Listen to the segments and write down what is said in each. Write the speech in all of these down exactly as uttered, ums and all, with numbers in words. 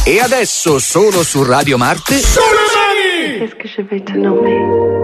E adesso solo su Radio Marte. Sulle mani! Qu'est-ce que je vais te nommer?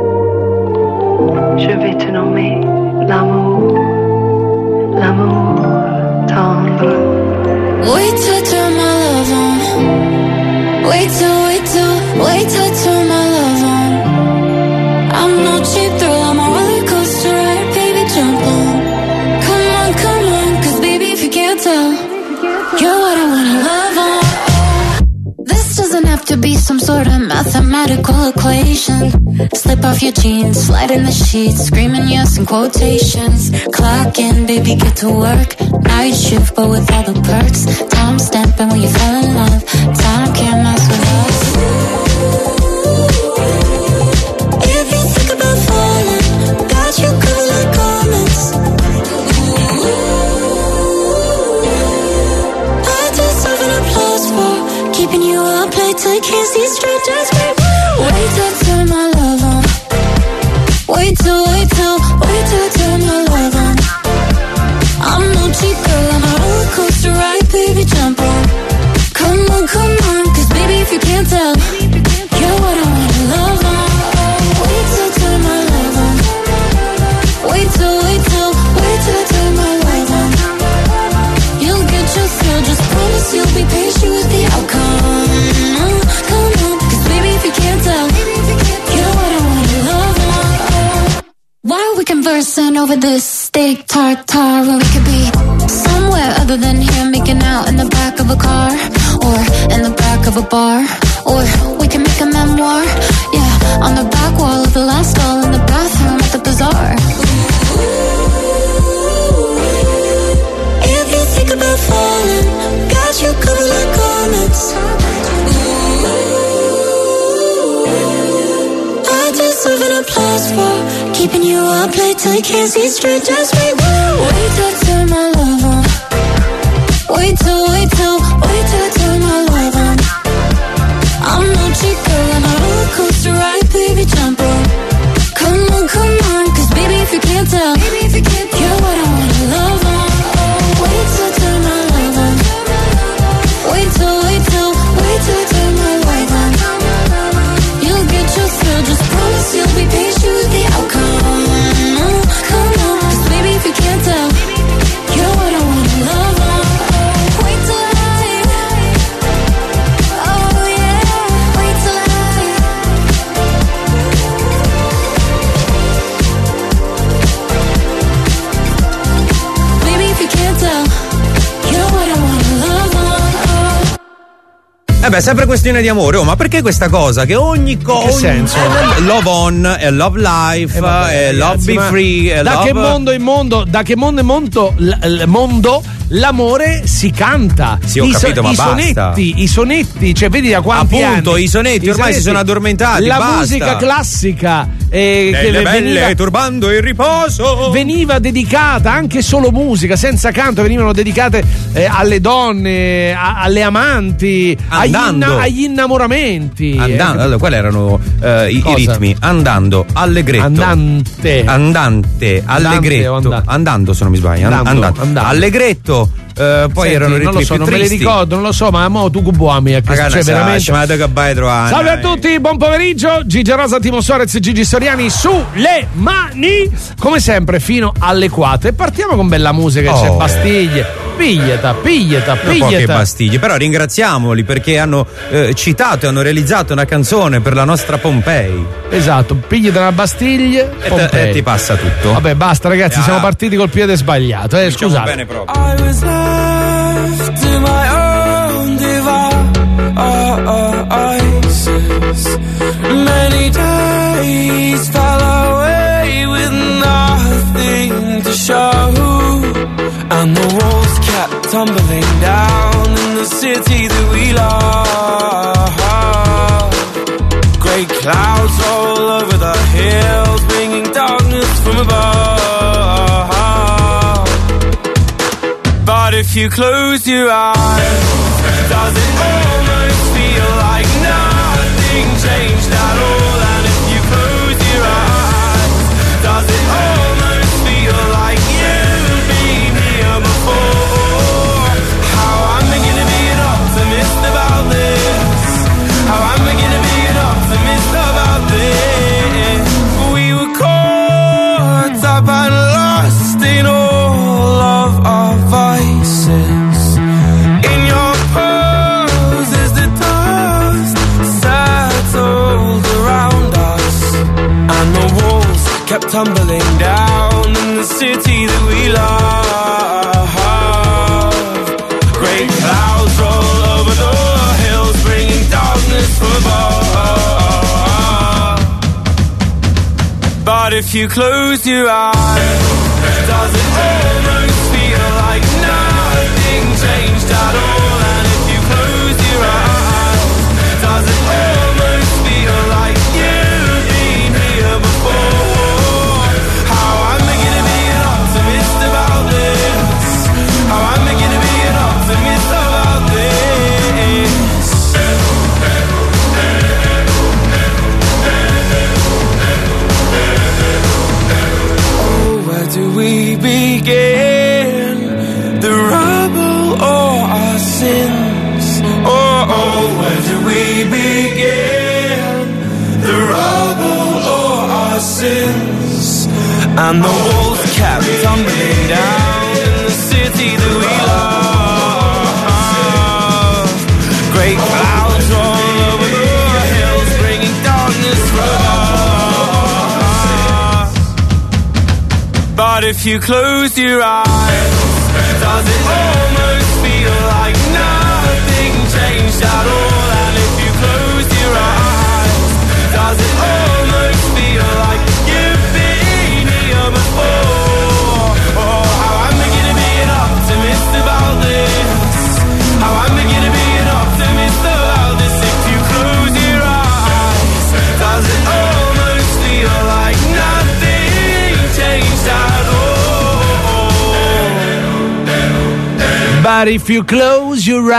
Je vais te nommer l'amour, l'amour tendre. Wait till I turn my love on. Wait till, wait till, wait till I turn my love on. I'm no cheap thrill, I'm a roller coaster ride, baby, jump on. Come on, come on, cause baby, if you can't tell, you're what I wanna love on. This doesn't have to be some sort of mathematical equation. Slip off your jeans, slide in the sheets, screaming yes in quotations. Clock in, baby, get to work. Night shift, but with all the perks. Time stamping when you fell in love. Time can't mess with us. If you think about falling, got you covered like garments. I deserve an applause for keeping you up late till you can't see straight. Just wait, wait till I turn my love on. Wait till, wait till, wait till I turn my love on. I'm no cheap girl, I'm a roller coaster ride, baby, jump on. Come on, come on, cause baby, if you can't tell, you're what I wanna love on. Wait till I turn my love on. Wait till, wait till, wait till I turn my love on. You'll get your thrill, just promise you'll be patient with the outcome. Come on, cause baby, if you can't tell, you're what I wanna love on. Why are we conversing over this steak tartare when we could be somewhere other than here, making out in the back of a car or in the back of a bar, or we can make a memoir, yeah, on the back wall of the last stall in the bathroom at the bazaar. If you think about falling, got you covered like garments. I deserve an applause for keeping you up late till you can't see straight. Just wait, wait till I turn my love on. Wait till, wait till, wait till I turn my love on. I'm no cheap girl, I'm a roller coaster ride, baby, jump on. Come on, come on, cause baby, if you can't tell, you're what I wanna love on. Wait till I turn my love on. Wait till, wait till, wait till I turn my love on. You'll get your thrill, just promise you'll be patient with the outcome. Come on, cause baby, if you can't tell, you're what I wanna love on. Wait till I, oh yeah, wait till I, baby, if you can't tell, you're what I wanna love on. Eh beh, sempre questione di amore, oh, ma perché questa cosa? Che ogni cosa. Che senso? Eh, love on, è love life, Eh vabbè, è love ragazzi, be free, è da love... che mondo in mondo, da che mondo in mondo, l- l- mondo l'amore si canta. Sì, ho I, capito, ma i basta. sonetti, i sonetti, cioè vedi da quanti Appunto, anni? i sonetti ormai si sono addormentati, La basta. musica classica eh, che Delle belle veniva, turbando il riposo. veniva dedicata, anche solo musica, senza canto, venivano dedicate eh, alle donne, a- alle amanti, agli, Andando. inna- agli innamoramenti. Andando, allora, quali erano eh, i, i Cosa? ritmi? Andando, allegretto. Andante. Andante, allegretto. o andante? Andando, se non mi sbaglio. Andando, andando. andando. Allegretto. eh, poi Senti, erano ritmi non lo so, più non me li tristi. ricordo, non lo so, ma mo tu cubuami a Raga, cioè, sa, veramente. ma che vai trovare? Salve a tutti, buon pomeriggio. Gigi Rosa, Timo Suarez e Gigi Soriani sulle mani, come sempre fino alle quattro. E partiamo con bella musica, Oh. c'è Bastiglie. Piglieta, piglieta, Un po' che piglieta. bastiglie, però ringraziamoli perché hanno eh, citato e hanno realizzato una canzone per la nostra Pompei. Esatto, piglieta una Bastiglie. E, te- Pompei. e ti passa tutto. Vabbè, basta ragazzi, Ah. siamo partiti col piede sbagliato, eh, Diciamo scusate. bene proprio. I was left to my own devices. Many days fell away with nothing to show, and the walls kept tumbling down in the city that we love. Great clouds all over the hills, bringing darkness from above. But if you close your eyes, does it almost feel like nothing changed at all? And if you close your eyes, does it almost feel like you've been here before? How I'm beginning to be an optimist about this. tumbling down in the city that we love. Great clouds roll over the hills, bringing darkness from above. But if you close your eyes, does it almost feel like nothing changed at all? And if you close your eyes, does it almost feel like you've been here before? How am I gonna be an optimist about this? How am I gonna be an optimist about this? Oh, where do we begin? The rubble or our sins? Oh, oh, where do we begin? The rubble or our sins? And the walls kept tumbling down in the city that we love. Great clouds roll over the hills, bringing darkness from above. But if you close your eyes, does it almost feel like nothing changed at all? And if you close your eyes, does it almost feel like you've been here before? Oh, how am I gonna be an optimist about this? How am I gonna be an optimist about this? If you close your eyes, does it almost feel like nothing changed at all? But if you close your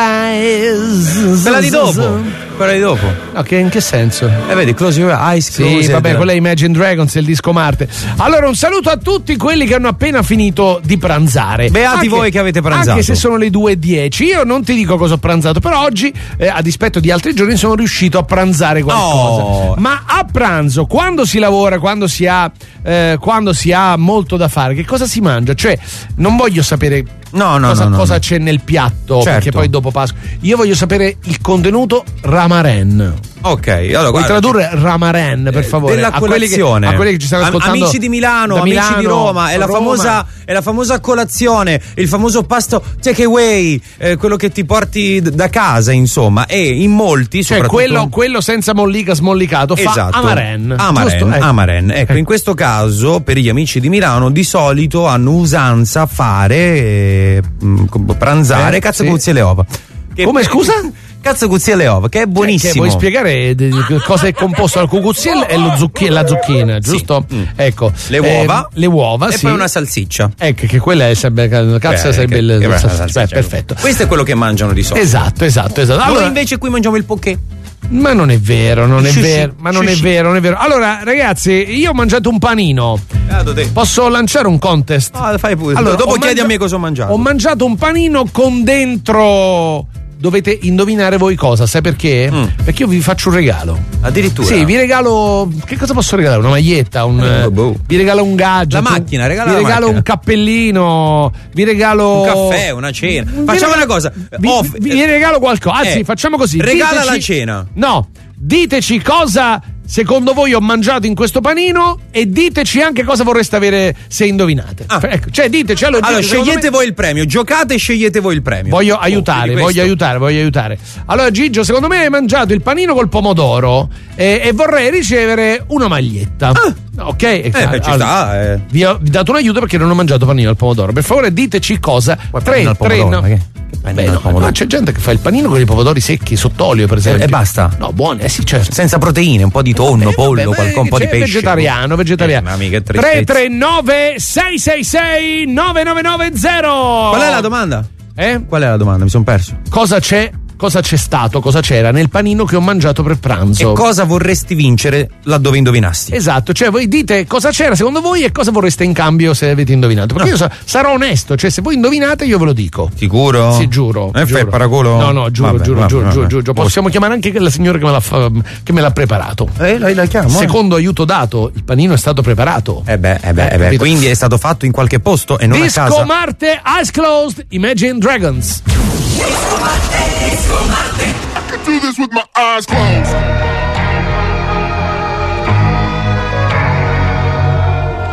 eyes. Quella di dopo. Quella di dopo. Ok, in che senso? Eh, vedi, close your eyes, Sì, close vabbè, it. quella è Imagine Dragons, è il disco Marte. Allora, un saluto a tutti quelli che hanno appena finito di pranzare. Beati Anche- voi che avete pranzato. Anche se sono le due e dieci. Io non ti dico cosa ho pranzato, però oggi, eh, a dispetto di altri giorni, sono riuscito a pranzare qualcosa. Oh. Ma a pranzo, quando si lavora, quando si ha eh, quando si ha molto da fare, che cosa si mangia? Cioè, non voglio sapere No, no, cosa, no, no, cosa no. c'è nel piatto, Certo. perché poi dopo Pasqua. Io voglio sapere il contenuto ramaren. Ok, allora Puoi guarda, tradurre ramaren, per favore? della a quelli che, colazione. a quelli che ci stanno Am- ascoltando. amici di Milano, da amici Milano, di Roma, è la, Roma. Famosa, è la famosa colazione, il famoso pasto takeaway, eh, quello che ti porti d- da casa, insomma, e in molti, Cioè, soprattutto quello, quello senza mollica smollicato fa esatto. amaren. Amaren, giusto? Ecco. amaren. Ecco, Eh. in questo caso, per gli amici di Milano, di solito hanno usanza fare eh, mh, pranzare Eh, cazzacuzzi sì. e le ova. Che- Come, scusa? Cazzacuzzi e le ova, che è buonissimo. Che vuoi spiegare di- di cosa è composto dal cucuzzi e lo zucchi- la zucchina, giusto? Mm. Ecco. Le uova. Eh, le uova, e sì. poi una salsiccia. Ecco, che quella è sempre. Cazzo, Eh, sarebbe che- il. che bella beh, salsiccia. perfetto. Questo è quello che mangiano di solito. Esatto, esatto, esatto. Noi Allora, invece qui mangiamo il poké. ma non è vero, non è Sushi, vero, ma non è sushi. vero, non è vero. Allora, ragazzi, io ho mangiato un panino. Beato te. Posso lanciare un contest? Ah, fai pure. Allora, dopo ho chiedi mangia- a me cosa ho mangiato. Ho mangiato un panino con dentro. Dovete indovinare voi cosa, sai perché? Mm. Perché io vi faccio un regalo. Addirittura. Sì, vi regalo. Che cosa posso regalare? Una maglietta, un. Eh, boh. Vi regalo un gadget. La macchina, regala Vi la regalo macchina. un cappellino. Vi regalo. Un caffè, una cena. Vi Facciamo reg- una cosa. Vi, Off- vi- vi regalo qualcosa. Anzi, Eh, facciamo così. regala Diteci- la cena. No, diteci cosa secondo voi ho mangiato in questo panino e diteci anche cosa vorreste avere se indovinate. Ah. Ecco, cioè diteci allora, Allora, diteci, secondo scegliete me- voi il premio. Giocate e scegliete voi il premio. Voglio Oh, aiutare, vedi voglio questo? aiutare, voglio aiutare. Allora, Gigio, secondo me hai mangiato il panino col pomodoro eh, e vorrei ricevere una maglietta. Ok? Eh, beh, ci sta, eh. Vi ho vi ho dato un aiuto perché non ho mangiato panino al pomodoro. Per favore, diteci cosa. panino al pomodoro, no. ma che- che panino Beh, al no, pomodoro? no, c'è gente che fa il panino con i pomodori secchi, sott'olio, per esempio. e basta? No, buoni, eh sì, certo. Senza proteine, un po' di tonno, Eh, pollo, vabbè, qualcosa, un po' di c'è pesce. Vegetariano, vegetariano. Eh, mamma mia, che tristezza. tre tre nove sei sei sei nove nove nove zero. Qual è la domanda? Eh? Qual è la domanda? Mi sono perso. Cosa c'è? Cosa c'è stato? Cosa c'era nel panino che ho mangiato per pranzo? E cosa vorresti vincere laddove indovinasti? Esatto, cioè voi dite cosa c'era secondo voi e cosa vorreste in cambio se avete indovinato. Perché io sa- sarò onesto, cioè se voi indovinate io ve lo dico. Sicuro? Sì, giuro. Eh, fai giuro. il paracolo? No, no, giuro, Vabbè, giuro, vabbè, giuro, vabbè. giuro, giuro. Possiamo chiamare anche la signora che me l'ha, fa- che me l'ha preparato. Eh, la, la chiamo. eh. Secondo aiuto dato, il panino è stato preparato. Eh beh, eh beh, Eh, eh beh, capito? quindi è stato fatto in qualche posto e non Disco a casa. Marte, Eyes Closed, Imagine Dragons. Do this with my eyes closed.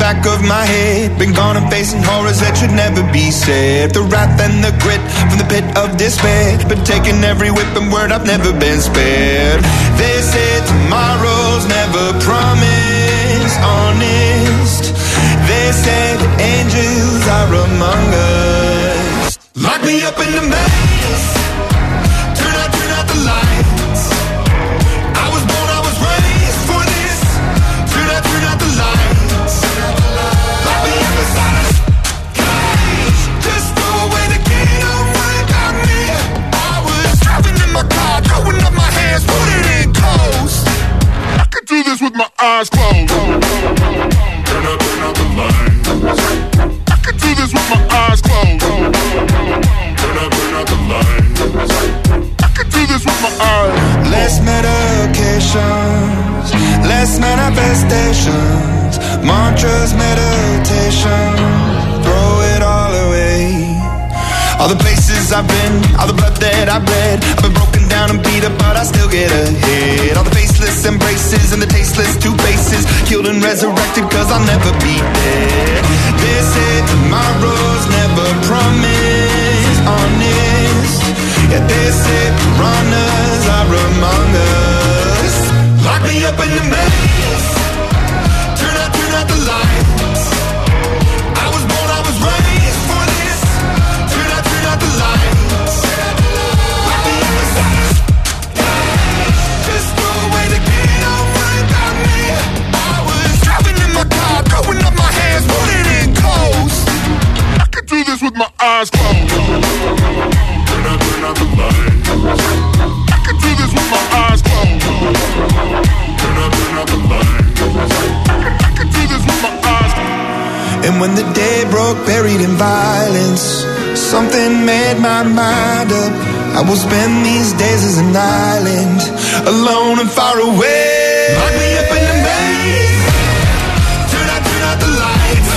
back of my head. Been gone and facing horrors that should never be said. The wrath and the grit from the pit of despair. Been taking every whip and word, I've never been spared. They say tomorrow's never promised, honest. They say the angels are among us. Lock me up in the maze. Turn out, turn out the lights. I was born, I was raised for this. Turn out, turn out the lights. Lock me up inside a cage. Just throw away the key, don't worry about me. I was driving in my car, throwing up my hands, putting it close. I could do this with my eyes closed. Turn out, turn out the lights. I could do this with my eyes closed. Turn out, turn out the lights. I could do this with my eyes. Less medications, less manifestations, mantras, meditation, throw it all away. All the places I've been, all the blood that I've bled, I've been broken down and beat up, but I still get ahead. All the faceless embraces and the tasteless two faces, killed and resurrected cause I'll never be dead. They say tomorrow's never promised, honest. Yeah, they say piranhas are among us. Lock me up in the maze. Turn out, turn out the lights. I was born, I was raised for this. Turn out, turn out the lights. Lock me up inside. Just throw away the key, don't worry about me. I was driving in my car, throwing up my hands, putting it close. I could do this with my eyes closed. Turn out, turn out the lights. I could do this with my eyes closed. Turn out, turn out the lights. I could do this with my eyes closed. And when the day broke, buried in violence, something made my mind up. I will spend these days as an island, alone and far away. Lock me up in the maze. Turn out, turn out the lights.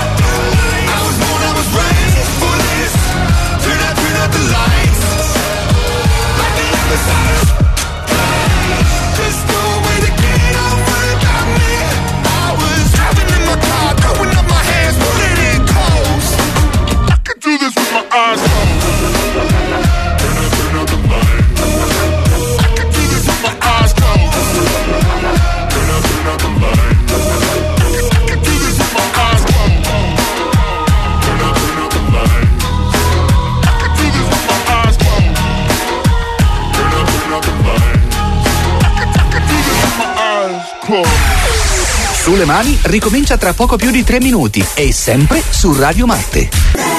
I was born, I was raised for this. Turn out, turn out the lights. Lock me up inside a cage. Just throw away the key, don't worry about me. I was driving in my car, throwing up my hands, putting it close. I could do this with my eyes closed. Turn out, turn out the lights. I could do this with my eyes closed. Turn out, turn out the lights. I could do this with my eyes closed. Turn out, turn out the lights. I could do this with my eyes closed. Turn out, turn out the lights. I could, I could do this with my eyes closed. Sulle mani ricomincia tra poco più di tre minuti e sempre su Radio Marte.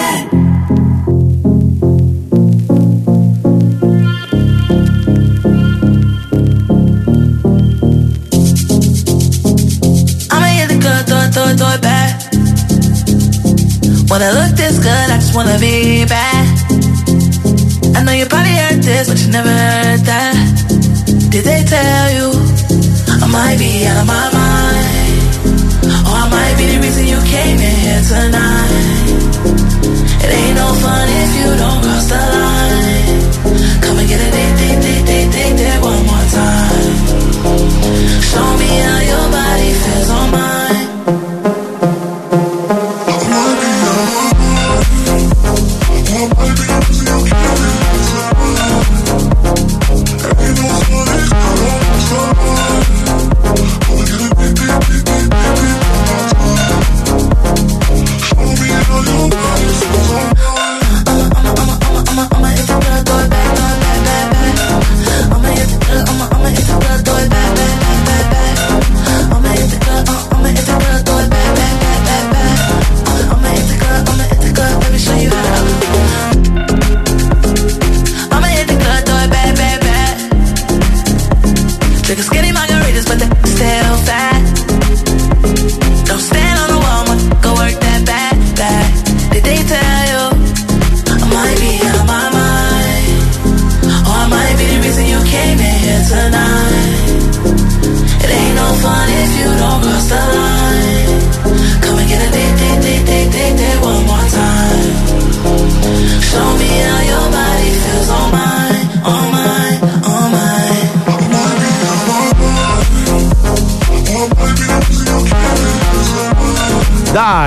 I'ma hit the good, throw it, throw it, throw it back. When I look this good, I just wanna be bad. I know you probably heard this, but you never heard that. Did they tell you I might be out of my mind? Or I might be the reason you came in here tonight. It ain't no fun if you don't cross the line. Come and get a date, date, date, date, date, date one more time. Show me how your body feels on mine.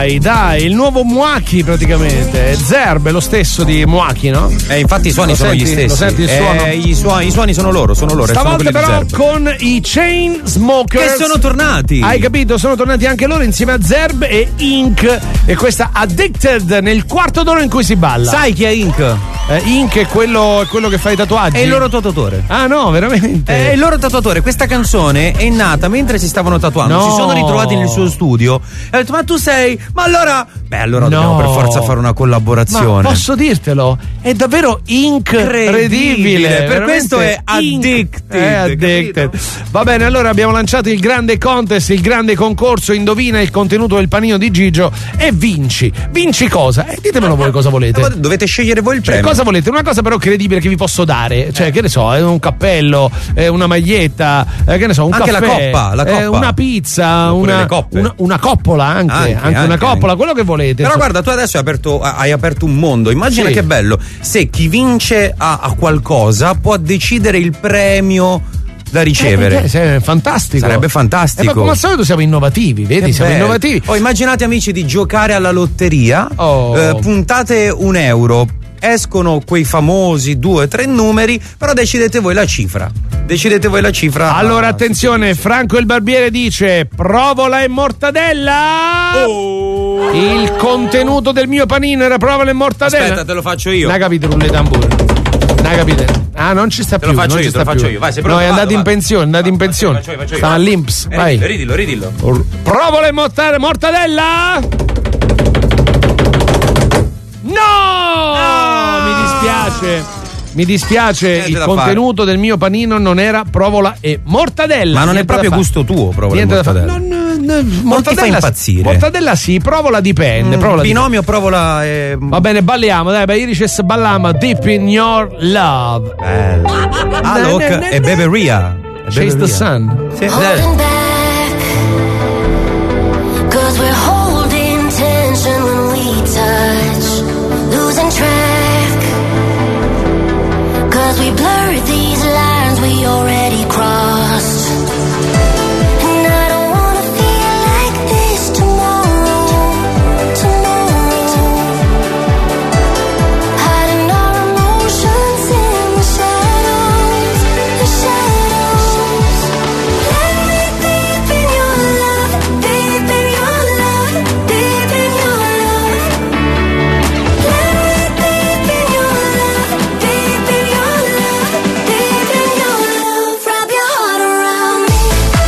dai, dai, il nuovo Mwaki praticamente. Zerb è lo stesso di Mwaki, no? Eh, infatti i suoni Lo sono senti? gli stessi. Lo senti il suono? Eh, i, suoni, I suoni sono loro, sono loro. sono Stavolta quelli di però Zerb. con i Chainsmokers. Che sono tornati. Hai capito? Sono tornati anche loro insieme a Zerb e Ink. E questa Addicted nel quarto d'ora in cui si balla. Sai chi è Ink? Eh, Ink è quello, è quello che fa i tatuaggi. È il loro tatuatore. Ah no, veramente? È il loro tatuatore. Questa canzone è nata mentre si stavano tatuando. No. Si sono ritrovati nel suo studio e ha detto: ma tu sei? Ma allora. Beh, allora No. dobbiamo per forza fare una collaborazione. Ma posso dirtelo? È davvero incredibile. Incredibile. Per Veramente questo è inc- Addicted, È addicted. capito? Va bene, allora abbiamo lanciato il grande contest, il grande concorso. Indovina il contenuto del panino di Gigio e vinci. Vinci cosa? Eh, ditemelo voi cosa volete. Dovete scegliere voi il Cioè, premio. cosa volete? Una cosa però credibile che vi posso dare. Cioè, che ne so, è un cappello, è una maglietta, eh, che ne so, un Anche la caffè, coppa, la eh, coppa. una pizza, Oppure una, le coppe. una, una coppola anche, Anche, anche, una anche, coppola, anche. quello che volete. Però insomma. guarda, tu adesso hai aperto, hai aperto un mondo. Immagina Sì. che bello. Se chi vince a, a qualcosa può decidere il premio da ricevere. Eh, eh, è fantastico. Sarebbe fantastico. Eh, ma come al solito siamo innovativi, vedi? Che Siamo bello. innovativi. Oh, immaginate amici di giocare alla lotteria, Oh. eh, puntate un euro, escono quei famosi due, tre numeri, però decidete voi la cifra. Decidete voi la cifra. Allora, attenzione, Franco il barbiere dice: provola e mortadella. Oh. Il contenuto del mio panino era provola e mortadella. Aspetta, te lo faccio io. Non capite, rulle tamburo. Non capite? Ah, non ci sta Te più. lo faccio non io, ci te lo sta faccio più. io. Vai, sei No, pronto? è andato Vado, in vado. pensione, è andato in pensione. Faccio io, faccio io, Sta vai. all'Inps. Eh, Vai. Ridillo, ridillo, ridillo. Provola e mortare, mortadella. No! Mi dispiace. Mi dispiace, Niente il da contenuto del mio panino non era provola e mortadella. Ma non è Niente da proprio fare. gusto tuo, provola e Niente da fare. mortadella. Non, non, Non ti fa mortadella, impazzire. mortadella sì, provola dipende. Mm, provola dipende. binomio provola e... Va bene, balliamo, dai, bei Irices balliamo Deep in Your Love. Bello. Alok e Beberia. Chase the Sun. Sì, Holding back, 'cause we're holding tension when we touch, losing track, 'cause we blurred these lines we already crossed. And I don't wanna feel like this tomorrow, tomorrow. Hiding our emotions in the shadows, the shadows. Let me deep in your love, deep in your love, deep in your love. Let me deep in your love, deep in your love, deep in your love. Wrap your heart around me.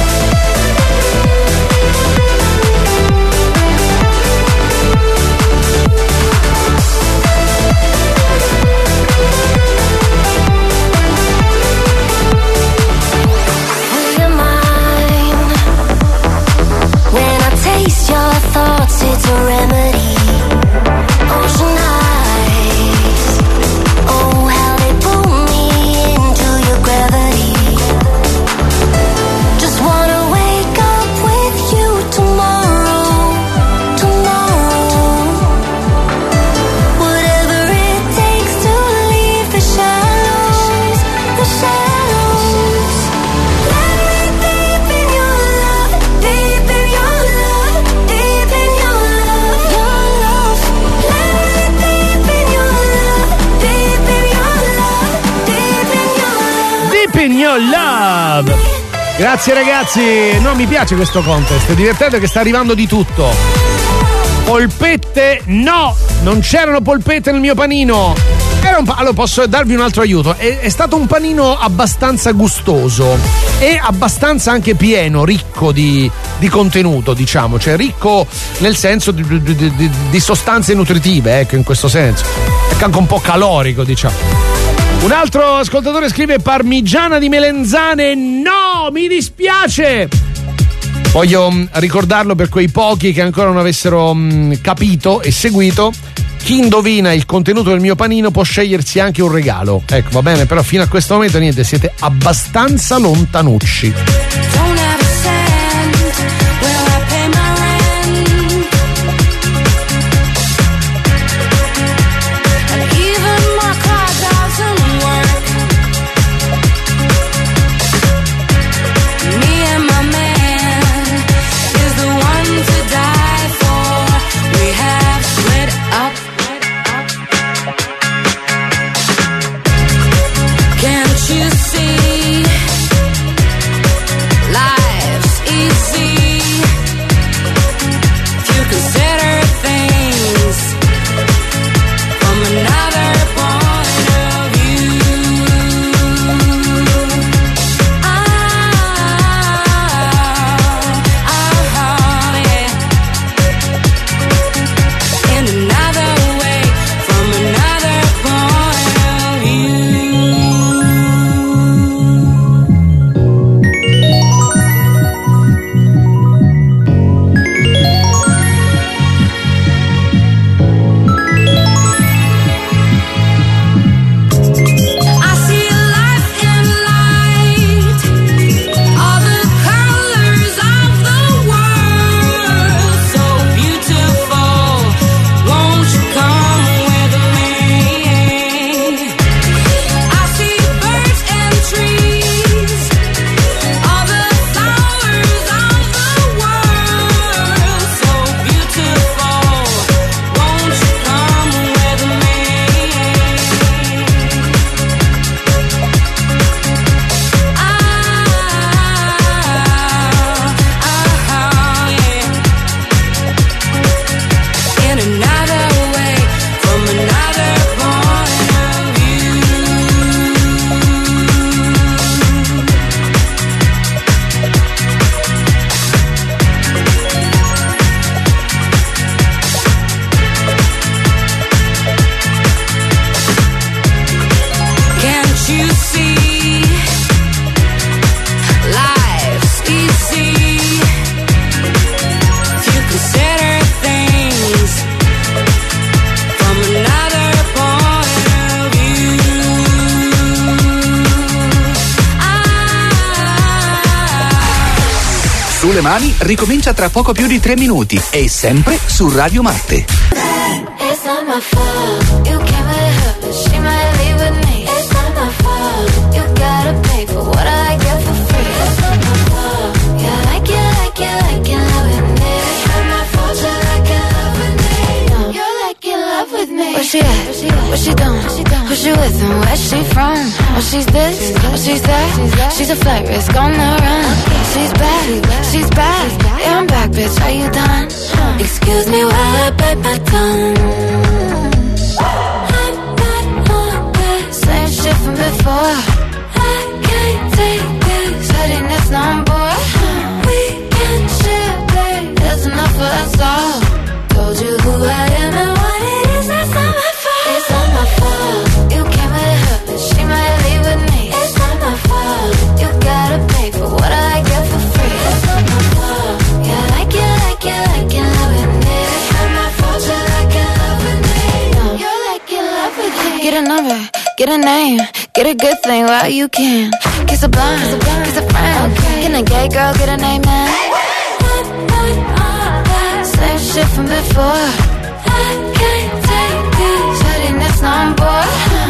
Will you mind when I taste your thoughts? It's a remedy. Ocean eyes, oh how they pull me into your gravity. Just wanna wake up with you tomorrow, tomorrow. Whatever it takes to leave the shadows, the shadows. Let me deep in your love, deep in your love, deep in your love, your love. Let me deep in your love, deep in your love, deep in your love. Deep in Your Love. Grazie ragazzi, no, mi piace questo contest, è divertente che sta arrivando di tutto. Polpette no, non c'erano polpette nel mio panino. Era un pa- allora posso darvi un altro aiuto, è, è stato un panino abbastanza gustoso e abbastanza anche pieno, ricco di, di contenuto, diciamo, cioè ricco nel senso di, di- di- di sostanze nutritive, ecco, in questo senso. È anche un po' calorico, diciamo. Un altro ascoltatore scrive parmigiana di melenzane. No, mi dispiace. Voglio mh, ricordarlo per quei pochi che ancora non avessero mh, capito e seguito. Chi indovina il contenuto del mio panino può scegliersi anche un regalo. Ecco, va bene, però fino a questo momento niente, siete abbastanza lontanucci. Don't ever send, will I pay my rent? And even my car doesn't work. Me and my man is the one to die for. sulle mani ricomincia tra poco più di tre minuti e sempre su Radio Marte. It's not my fault. You came with her, but she might leave with me. It's not my fault. You gotta pay for what I get for free. It's not my fault. You like it, like it, like it, love with me. It's not my fault. You like it, love with me. No, you like it, love with me. Where she at? What she doing? Who she with and where she from? Oh, she's this, oh, she's that. She's a flight risk on the run. She's back, she's back. Yeah, I'm back, bitch. Are you done? Excuse me while I bite my tongue. I'm not on that same shit from before. I can't take this headiness no more. We can share, babe. There's enough for us all. Told you who I am and what it is. That's not my fault. It's not my fault. You came with her, but she might leave with me. It's not my fault. You gotta pay for what I get for free. It's not my fault. Yeah, like it, like it, like it, love with me. It's not my fault. You like it, love with me. No, you like it, love with me. Get a number, get a name, get a good thing while you can. Kiss a blind, kiss a friend. Can a gay girl get a name now? Same shit from before. I can't take this headiness no more.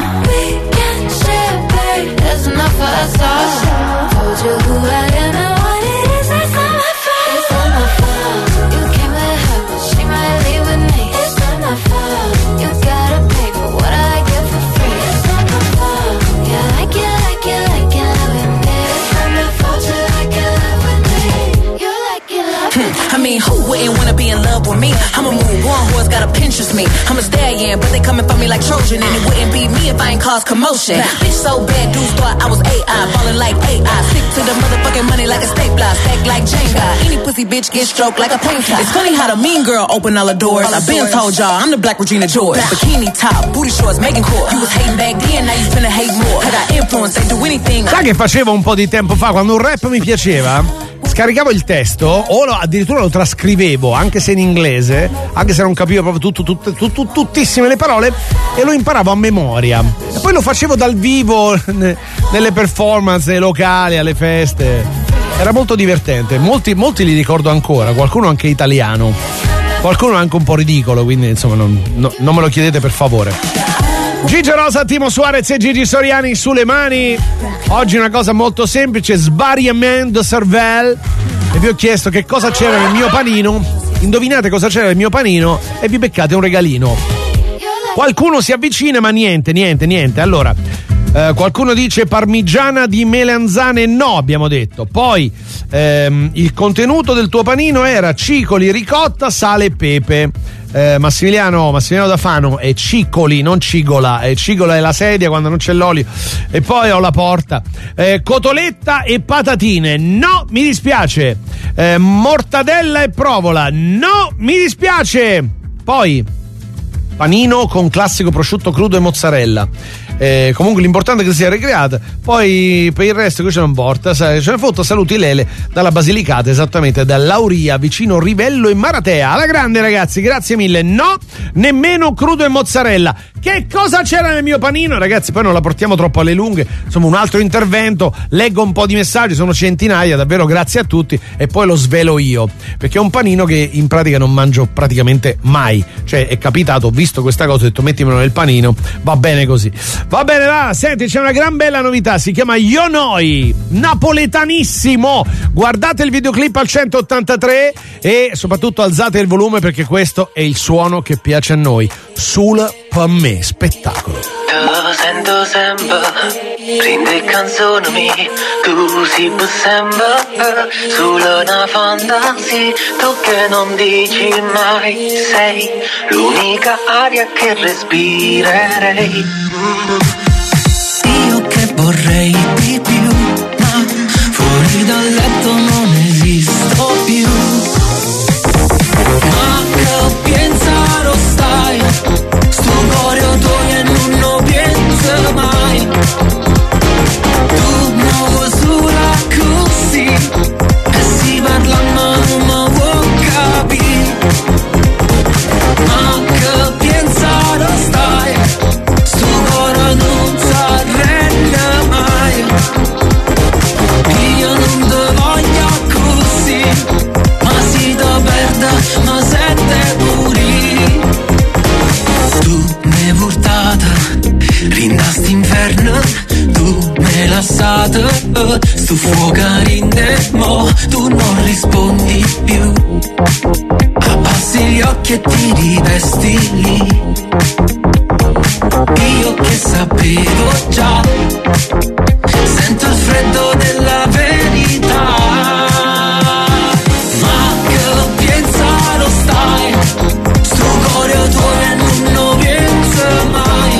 We can share, babe. There's enough for us all. Told you who I am and what it is. That's not my fault. It's not my fault. You came with her, but she might leave with me. It's not my fault. You gotta pay for what I get for free. It's not my fault. Yeah, like it, like it, like it, love with me. It's not my fault. You like it, love with me. You like it, love with me. I mean, who wouldn't wanna be in love with me? I'm a move on, who's gotta Pinterest me. I'm a stallion, but they coming for me like Trojan. And it wouldn't be me if I ain't cause commotion. Bitch so bad, dudes thought I was A I, ballin' like A I. Stick to the motherfucking money like a stapler, stack like Jenga. Any pussy bitch get stroked like a painter. It's funny how the mean girl open all the doors. I been told y'all, I'm the Black Regina George. Bikini top, booty shorts, Megan Core. You was hating back then, now you finna hate more. I got influence, they do anything. Sai che facevo un po' di tempo fa, quando un rap mi piaceva? Scaricavo il testo o lo, addirittura lo trascrivevo, anche se in inglese, anche se non capivo proprio tutto, tutto, tutto, tuttissime le parole, e lo imparavo a memoria. E poi lo facevo dal vivo nelle performance locali, alle feste. Era molto divertente. Molti, molti li ricordo ancora, qualcuno anche italiano, qualcuno anche un po' ridicolo, quindi insomma non, no, non me lo chiedete per favore. Gigi Rosa, Timo Suarez e Gigi Soriani sulle mani. Oggi una cosa molto semplice, sbariamento de cervello. E vi ho chiesto che cosa c'era nel mio panino. Indovinate cosa c'era nel mio panino e vi beccate un regalino. Qualcuno si avvicina ma niente, niente, niente. Allora, eh, qualcuno dice parmigiana di melanzane, no, abbiamo detto. Poi ehm, il contenuto del tuo panino era cicoli, ricotta, sale e pepe. Eh, Massimiliano, Massimiliano da Fano è cicoli, non cigola, e cigola è la sedia quando non c'è l'olio. E poi ho la porta. Eh, cotoletta e patatine, no, mi dispiace. Eh, mortadella e provola, no, mi dispiace. Poi panino con classico prosciutto crudo e mozzarella. Eh, comunque l'importante è che sia ricreata. Poi per il resto che ce ne porta, ce ne foto, saluti Lele dalla Basilicata, esattamente da Lauria, vicino Rivello e Maratea. Alla grande, ragazzi, grazie mille. No, nemmeno crudo e mozzarella. Che cosa c'era nel mio panino, ragazzi? Poi non la portiamo troppo alle lunghe, insomma un altro intervento, leggo un po' di messaggi, sono centinaia, davvero grazie a tutti, e poi lo svelo io, perché è un panino che in pratica non mangio praticamente mai. Cioè è capitato, ho visto questa cosa, ho detto mettimelo nel panino, va bene così. Va bene, va, senti, c'è una gran bella novità, si chiama Io Noi, napoletanissimo. Guardate il videoclip al centottantatré e soprattutto alzate il volume, perché questo è il suono che piace a noi. Sul per me spettacolo. Te sento sempre, prende canzoni, tu si può sempre, solo una fantasia, tu che non dici mai, sei l'unica aria che respirerei. Io che vorrei di più, ma fuori dal letto non esisto più. Ma che pensare stai, sto cuore tuo che non lo pensa mai. Tu non sola così, e si parla ma non mi vuoi capire. Ma che pensare stai, sto cuore non si arrende mai. Io non devo love, sto fuocarinde, mo tu non rispondi più. Abbassi gli occhi e ti rivesti lì. Io che sapevo già, sento il freddo della verità. Ma che pensare stai, sto cuore tuo e non lo pensa mai.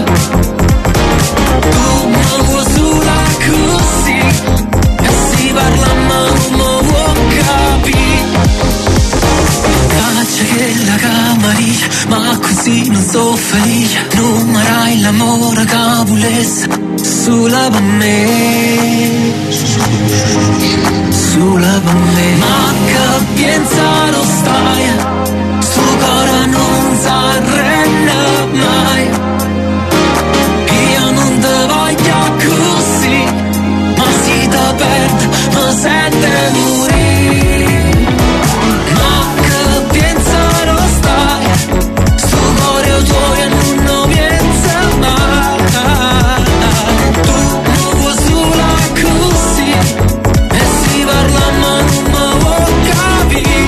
Tu mi vuoi sola così, e si parla ma non mi vuoi capire. Faccia che la camariglia, ma così non so felice. Non marai l'amore che volesse sulla per me, sulla per me. Ma che pensare stai, sto cuore non si arrende mai. Io non te voglio così, ma si te perde, ma sente morire. Ma che pensare stai, sto cuore tuo e non lo pensa mai. Tu non vuoi sola così, e si parla ma non mi vuoi capire.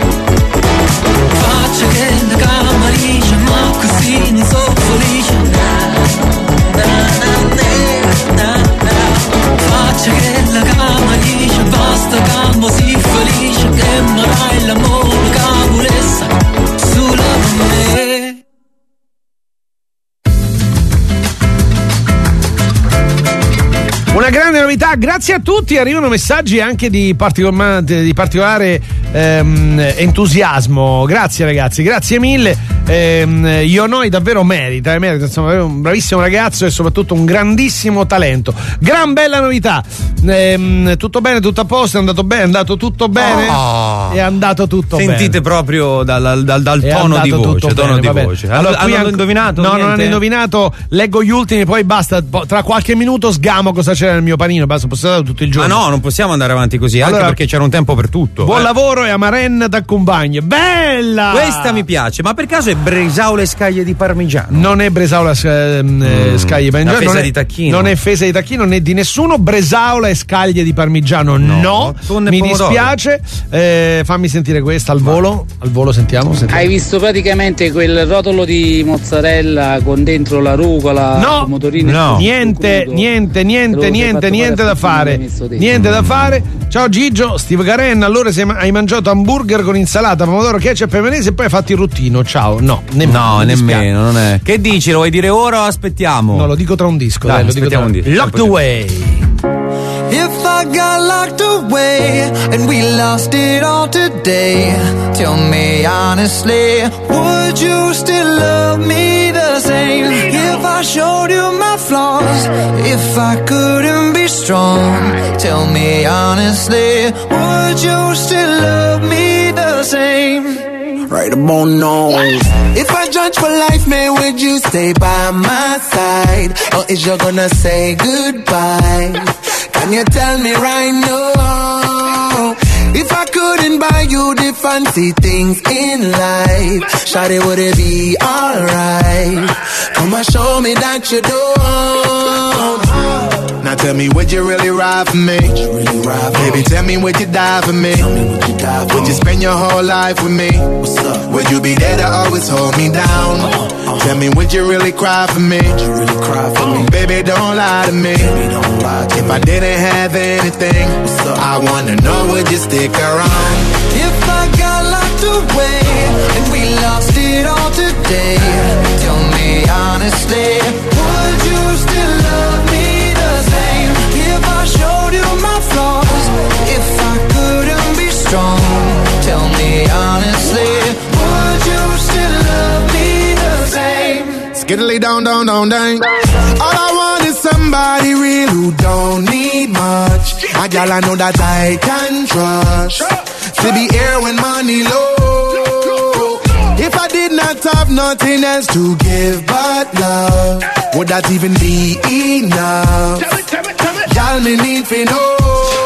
Faccia che la camariglia, ma così non so felice. Na, na, na, na, na. Faccia che la camariglia, basta campo si felice, che marai l'amore che volesse sulla per me. Una grande novità, grazie a tutti, arrivano messaggi anche di, particol- di particolare ehm, entusiasmo, grazie ragazzi, grazie mille. ehm, Ionoi davvero merita, eh, merita, insomma, è un bravissimo ragazzo e soprattutto un grandissimo talento, gran bella novità. ehm, tutto bene, tutto a posto, è andato bene, è andato tutto bene, Oh. è andato tutto Sentite bene. Sentite proprio dal, dal, dal È tono di andato voce, tutto tono bene, di va bene. voce. Allora, qui hanno an- indovinato? No, non Niente? hanno indovinato. Leggo gli ultimi, poi basta. po- Tra qualche minuto sgamo cosa c'era nel mio panino. Basta, posso stare tutto il Ma giorno. no, non possiamo andare avanti così, anche Allora, perché c'era un tempo per tutto. Buon eh. lavoro e a Maren d'accompagno. Bella! Questa mi piace, ma per caso è Bresaola e scaglie di parmigiano? Non è Bresaola eh, mm. scaglie di parmigiano. Una fesa non è- di tacchino. Non è fesa di tacchino, non è di nessuno. Bresaola e scaglie di parmigiano. No, No, tonno e mi pomodoro. dispiace. Eh, fammi sentire questa al volo. Al volo sentiamo. sentiamo. Hai visto praticamente quel rotolo di mozzarella con dentro la rucola, No, pomodorini e no, tutto niente, crudo? niente, Te lo niente, sei niente, fatto niente fare da a fare. tutti, l'hai messo dentro. Niente da fare. Ciao Gigio, Steve Garen. Allora sei ma- hai mangiato hamburger con insalata, pomodoro, ketchup e maionese e poi hai fatto il ruttino. Ciao, no, nemmeno. No, mi dispiace. nemmeno, non è. Che dici? Lo vuoi dire ora o aspettiamo? No, lo dico tra un disco. Dai, Dai, lo dico tra aspettiamo un disco. Locked Poi- Away. If I got locked away and we lost it all today, tell me honestly, would you still love me the same? If I showed you my flaws, if I couldn't be strong, tell me honestly, would you still love me the same? Right about now. If I judge for life, man, would you stay by my side? Or is you gonna say goodbye? Can you tell me right now? If I couldn't buy you the fancy things in life, shawty, would it be alright? Come and show me that you don't. Now tell me, would you really ride for me? Really ride for Baby, me? tell me, would you die for me? Tell me, would you die for Would you me? spend your whole life with me? What's up? Would you be there to always hold me down? uh-huh. Tell me, would you really cry for me? Would you really cry for me? Baby, don't lie to me. Baby, don't lie to If me. I didn't have anything, What's up? I wanna know, would you stick around? If I got locked away and we lost it all today, tell me honestly, would you still love me the same? If I showed you my flaws, if I couldn't be strong, tell me honestly, would you still love me the same? Skiddly down, down, down, down. All I want is somebody real who don't need much. A gal I know that I can trust. To be here when money low. If I did not have nothing else to give but love, would that even be enough? Y'all me need to know.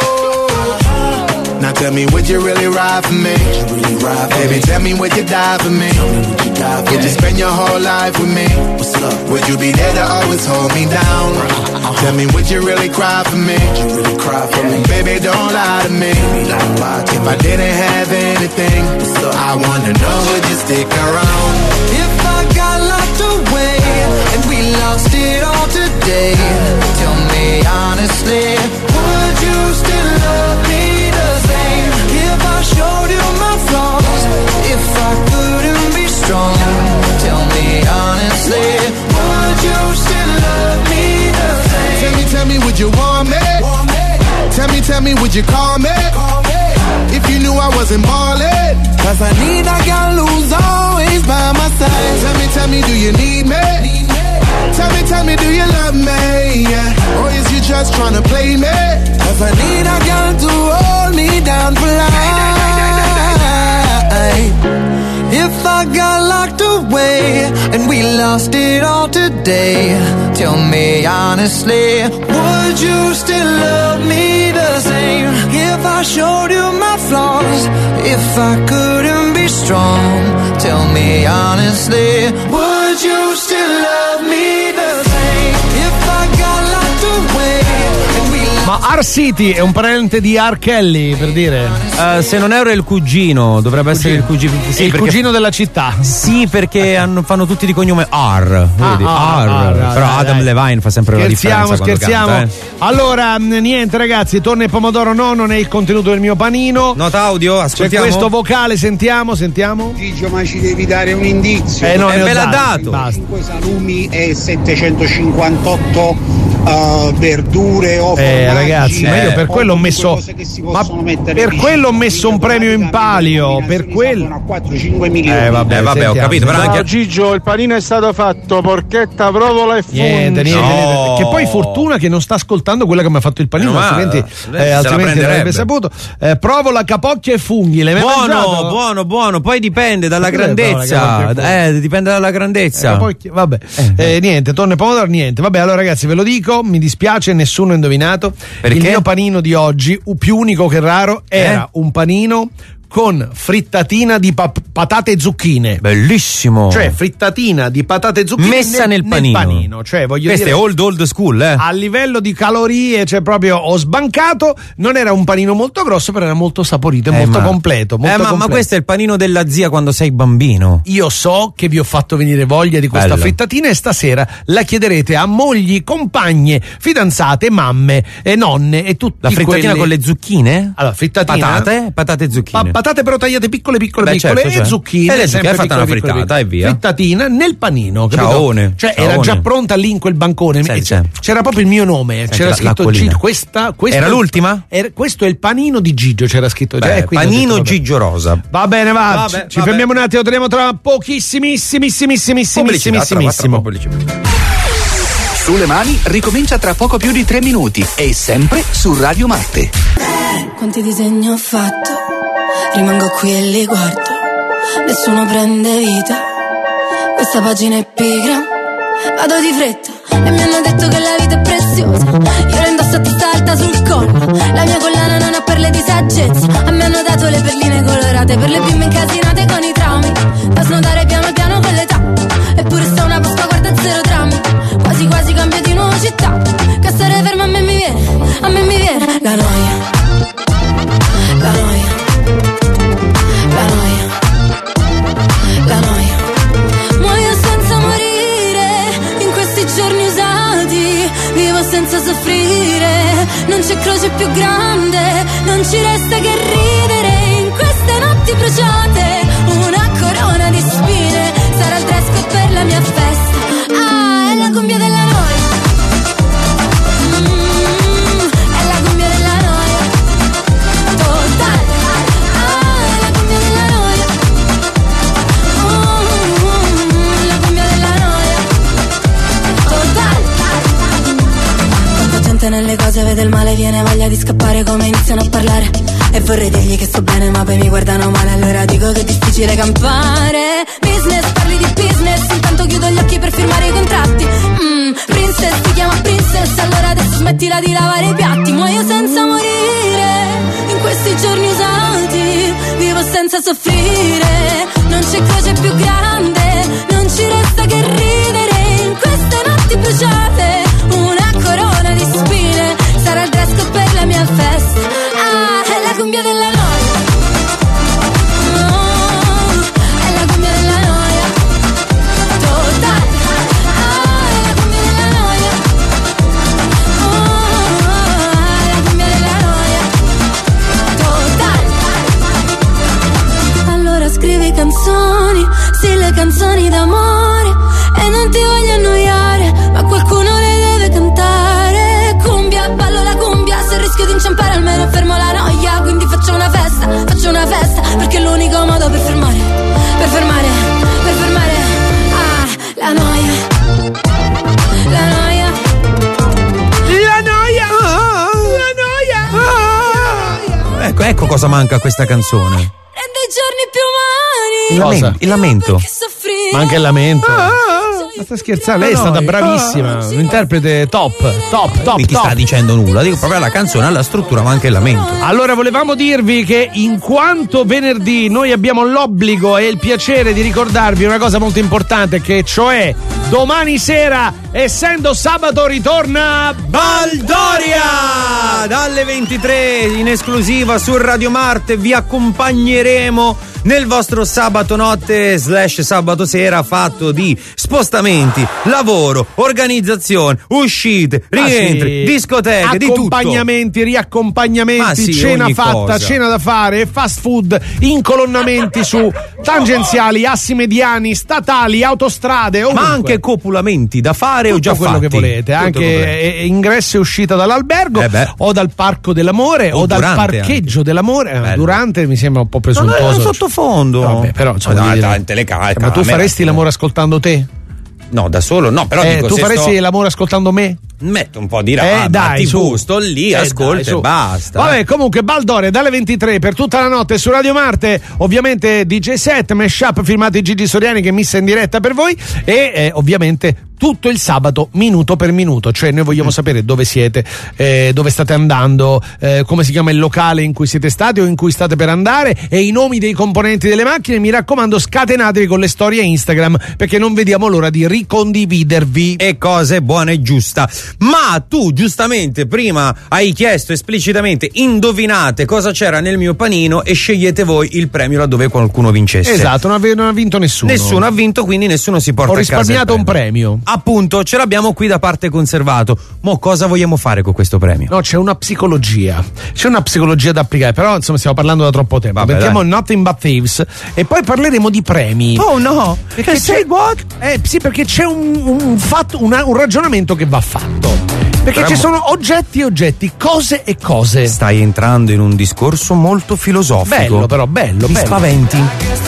Now tell me, would you really ride for me? Really ride for Baby, me? tell me, would you die for me? Would you die for Would you me? spend your whole life with me? What's up? Would you be there to always hold me down? Tell me, would you really cry for me? You really cry for me? Baby, don't lie to me. Don't lie to if me. I didn't have anything, I wanna know, would you stick around? If I got locked away and we lost it all today, tell me honestly, would you still love me the same? If I showed you my flaws, if I couldn't be strong, tell me honestly, would you still love me the same? Tell me, tell me, would you want me? Want me? Tell me, tell me, would you call me? Call me. If you knew I wasn't ballin', cause I need a girl who's always by my side. Tell me, tell me, do you need me? Need me? Tell me, tell me, do you love me? Yeah. Or is you just tryna play me? Cause I need a girl to hold me down for life. If I got locked away and we lost it all today, tell me honestly, would you still love me the same? If I showed you my flaws, if I couldn't be strong, tell me honestly, would you still love me the same? If I got locked away and we Ma R City è un parente di R. Kelly, per dire. Uh, se non ero il cugino, dovrebbe essere il cugino. Sì, è il perché, cugino della città. Sì, perché hanno, fanno tutti di cognome R. Vedi? Ah, R. R, R, Però dai, Adam dai. Levine fa sempre Scherziamo, la differenza. scherziamo. Quando canta, eh. Allora, niente, ragazzi, torna il pomodoro, no, non è il contenuto del mio panino. Nota audio, C'è ascoltiamo. questo vocale, sentiamo, sentiamo. Gigio, ma ci devi dare un indizio. Eh, no, Eh, ne ho me l'ha dati, dato. basta. cinque salumi e settecentocinquantotto uh, verdure o Eh, formaggi. ragazzi, ma io per o quello ho comunque messo. cose che si Ma possono mettere per vicino. quello ho messo un premio in palio. Per Si quello. risalgono a quattro cinque milioni. Eh, vabbè, Eh, vabbè, ho sentiamo, capito, però sentiamo. anche- Gigio, il panino è stato fatto, porchetta, provola e fungi. Niente, niente, No. niente. Che poi fortuna che non sta ascoltando quella che mi ha fatto il panino, Meno male. altrimenti, Se eh, la altrimenti prenderebbe. l'avrebbe saputo. Eh, provola, capocchia e funghi. L'hai mai Buono, mangiato? buono, buono. Poi dipende dalla Cos'è, grandezza. provola, capocchia e Eh, dipende dalla grandezza. Eh, poi- vabbè, eh, niente, tonno e pomodoro, niente. Vabbè, allora ragazzi, ve lo dico, mi dispiace, nessuno ha indovinato. Perché? Il mio panino di oggi, u- più unico che raro, era un panino con frittatina di pa- patate e zucchine. Bellissimo. Cioè, frittatina di patate e zucchine Messa nel panino. Cioè, voglio Questo dire, è old old school, eh. a livello di calorie, cioè proprio ho sbancato. Non era un panino molto grosso, però era molto saporito e Eh, molto ma- completo. Molto eh, ma, ma completo. questo è il panino della zia quando sei bambino. Io so che vi ho fatto venire voglia di questa Bello. frittatina e stasera la chiederete a mogli, compagne, fidanzate, mamme e nonne e tutti La frittatina quelli- con le zucchine? Allora, frittatina. Patate? Patate e zucchine. Pa- patate però tagliate piccole piccole Beh, piccole certo, e cioè. zucchine. E le zucchine, sempre hai fatto una piccole, piccole, frittata, piccole. e via. Frittatina nel panino, capito? Ciaone, Cioè era ciaone. già pronta lì in quel bancone. Senti, E c'era, senti. c'era proprio il mio nome, Senti, c'era la- scritto l'acquolina. Gigio. Questa, questa Era è- l'ultima? era- questo è il panino di Gigio, c'era scritto già. Beh, e quindi ho panino detto, vabbè. Gigio Rosa. Va bene, va. Vabbè, ci vabbè. fermiamo un attimo, torniamo tra pochissimissimissimissimissimissimo. Sulle mani ricomincia tra poco più di tre minuti e sempre su Radio Marte. Quanti disegni ho fatto, rimango qui e li guardo, nessuno prende vita, questa pagina è pigra, vado di fretta e mi hanno detto che la vita è preziosa, io la indosso a testa alta sul collo, la mia collana non ha perle di saggezza, a me hanno dato le perline colorate per le bimbe incasinate con i traumi, da snodare piano piano con l'età, eppure sta una Pasqua guarda zero drammi, quasi quasi cambio di nuova città, che stare ferma a me mi viene, a me mi viene la noia. La noia, la noia, la noia. Muoio senza morire in questi giorni usati, vivo senza soffrire, non c'è croce più grande, non ci resta che ridere in queste notti bruciate, una corona di spine, sarà il dress code per la mia festa, ah, è la cumbia della noia. Mm, è la cumbia della noia. Totale, ah, è la cumbia della noia. Mm, la cumbia della noia. Totale. Tanta gente nelle cose vede il male, viene voglia di scappare come iniziano a parlare. E vorrei dirgli che sto bene ma poi mi guardano male, allora dico che è difficile campare. Business, parli di business, intanto chiudo gli occhi per firmare i contratti. Mm, princess, ti chiama princess, allora adesso smettila di lavare i piatti. Muoio senza morire in questi giorni usati, vivo senza soffrire, non c'è croce più grande, non ci resta che ridere in queste notti bruciate, una corona cosa manca a questa canzone? Rende i giorni più umani. Il, lamen- il lamento. Ma anche il lamento. Ma sta scherzando, lei è stata bravissima. Un interprete top, top, top. Chi top. sta dicendo nulla? Dico proprio la canzone, alla struttura, ma anche il lamento. Allora, volevamo dirvi che in quanto venerdì noi abbiamo l'obbligo e il piacere di ricordarvi una cosa molto importante, che cioè domani sera, essendo sabato, ritorna Baldoria! Dalle ventitré in esclusiva su Radio Marte vi accompagneremo nel vostro sabato notte slash sabato sera fatto di spostamenti, lavoro, organizzazione, uscite, rientri, Ah, sì. discoteche, di tutto. Accompagnamenti, riaccompagnamenti, Ma sì, cena ogni fatta, cosa. cena da fare, fast food, incolonnamenti su tangenziali, assi mediani, statali, autostrade, ovunque. Ma anche copulamenti da fare o Tutto già quello fatti. che volete, Tutto anche quello che volete. eh, ingresso e uscita dall'albergo Eh beh. o dal parco dell'amore o, O dal durante parcheggio dell'amore. Eh, Bello. Durante mi sembra un po' No, no, presuntuoso. è un sottofondo. Vabbè, però insomma, Ma voglio dai, dire- dai, telecamera, ma tu faresti l'amore ascoltando te? No, da solo no, però Eh, dico, tu se faresti sto- l'amore ascoltando me? metto un po' di Eh, rabbia, dai, tivù, su. sto lì, Eh, ascolto dai, su. e basta. Vabbè, comunque Baldoria dalle ventitré per tutta la notte su Radio Marte, ovviamente D J set, mashup firmati Gigi Soriani che missa in diretta per voi e eh, ovviamente tutto il sabato minuto per minuto, cioè noi vogliamo sapere dove siete, eh, dove state andando, eh, come si chiama il locale in cui siete stati o in cui state per andare e i nomi dei componenti delle macchine. Mi raccomando, scatenatevi con le storie Instagram perché non vediamo l'ora di ricondividervi. E cose buone e giusta. Ma tu giustamente prima hai chiesto esplicitamente indovinate cosa c'era nel mio panino e scegliete voi il premio laddove qualcuno vincesse. Esatto, non ha, non ha vinto nessuno. Nessuno ha vinto, quindi nessuno si porta Ho a casa il risparmiato un premio. Appunto, ce l'abbiamo qui da parte conservato. Mo' cosa vogliamo fare con questo premio? No, c'è una psicologia. C'è una psicologia da applicare, però insomma stiamo parlando da troppo tempo. Vabbè, Mettiamo dai. Nothing But Thieves e poi parleremo di premi. Oh no! Perché c'è what? Eh sì, perché c'è un, un fatto, una- un ragionamento che va fatto. Perché Però- ci sono oggetti e oggetti, cose e cose. Stai entrando in un discorso molto filosofico. Bello, però, bello, Mi bello. spaventi.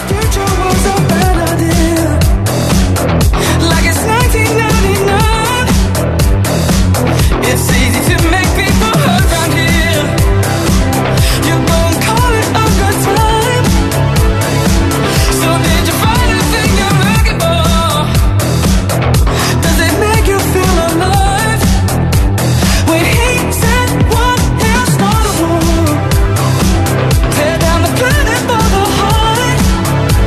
Like it's nineteen ninety-nine. It's easy to make people hurt around here. You gon' call it a good time. So did you find the thing you're looking for? Does it make you feel alive? When he said what he'll start a war. Tear down the planet for the heart.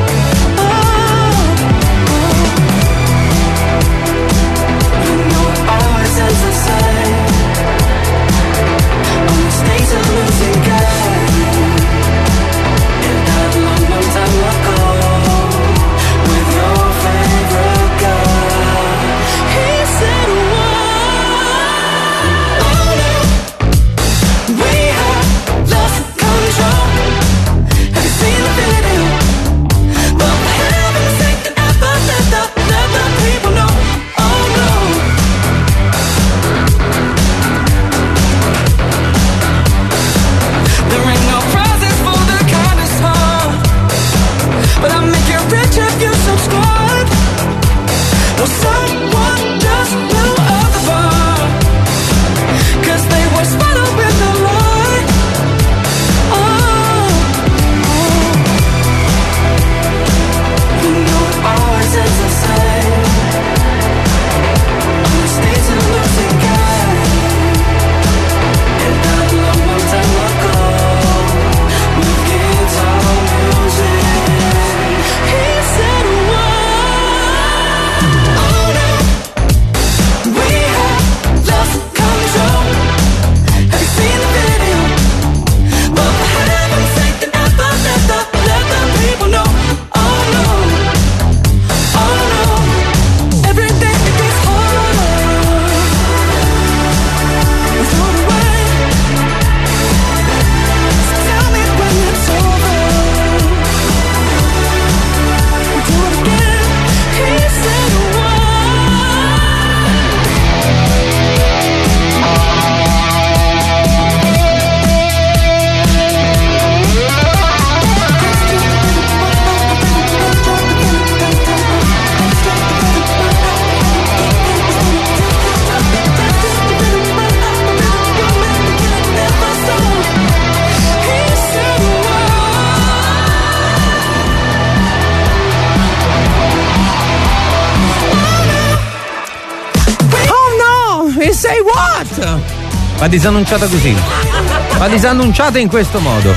what? Va disannunciata così. Va disannunciata in questo modo.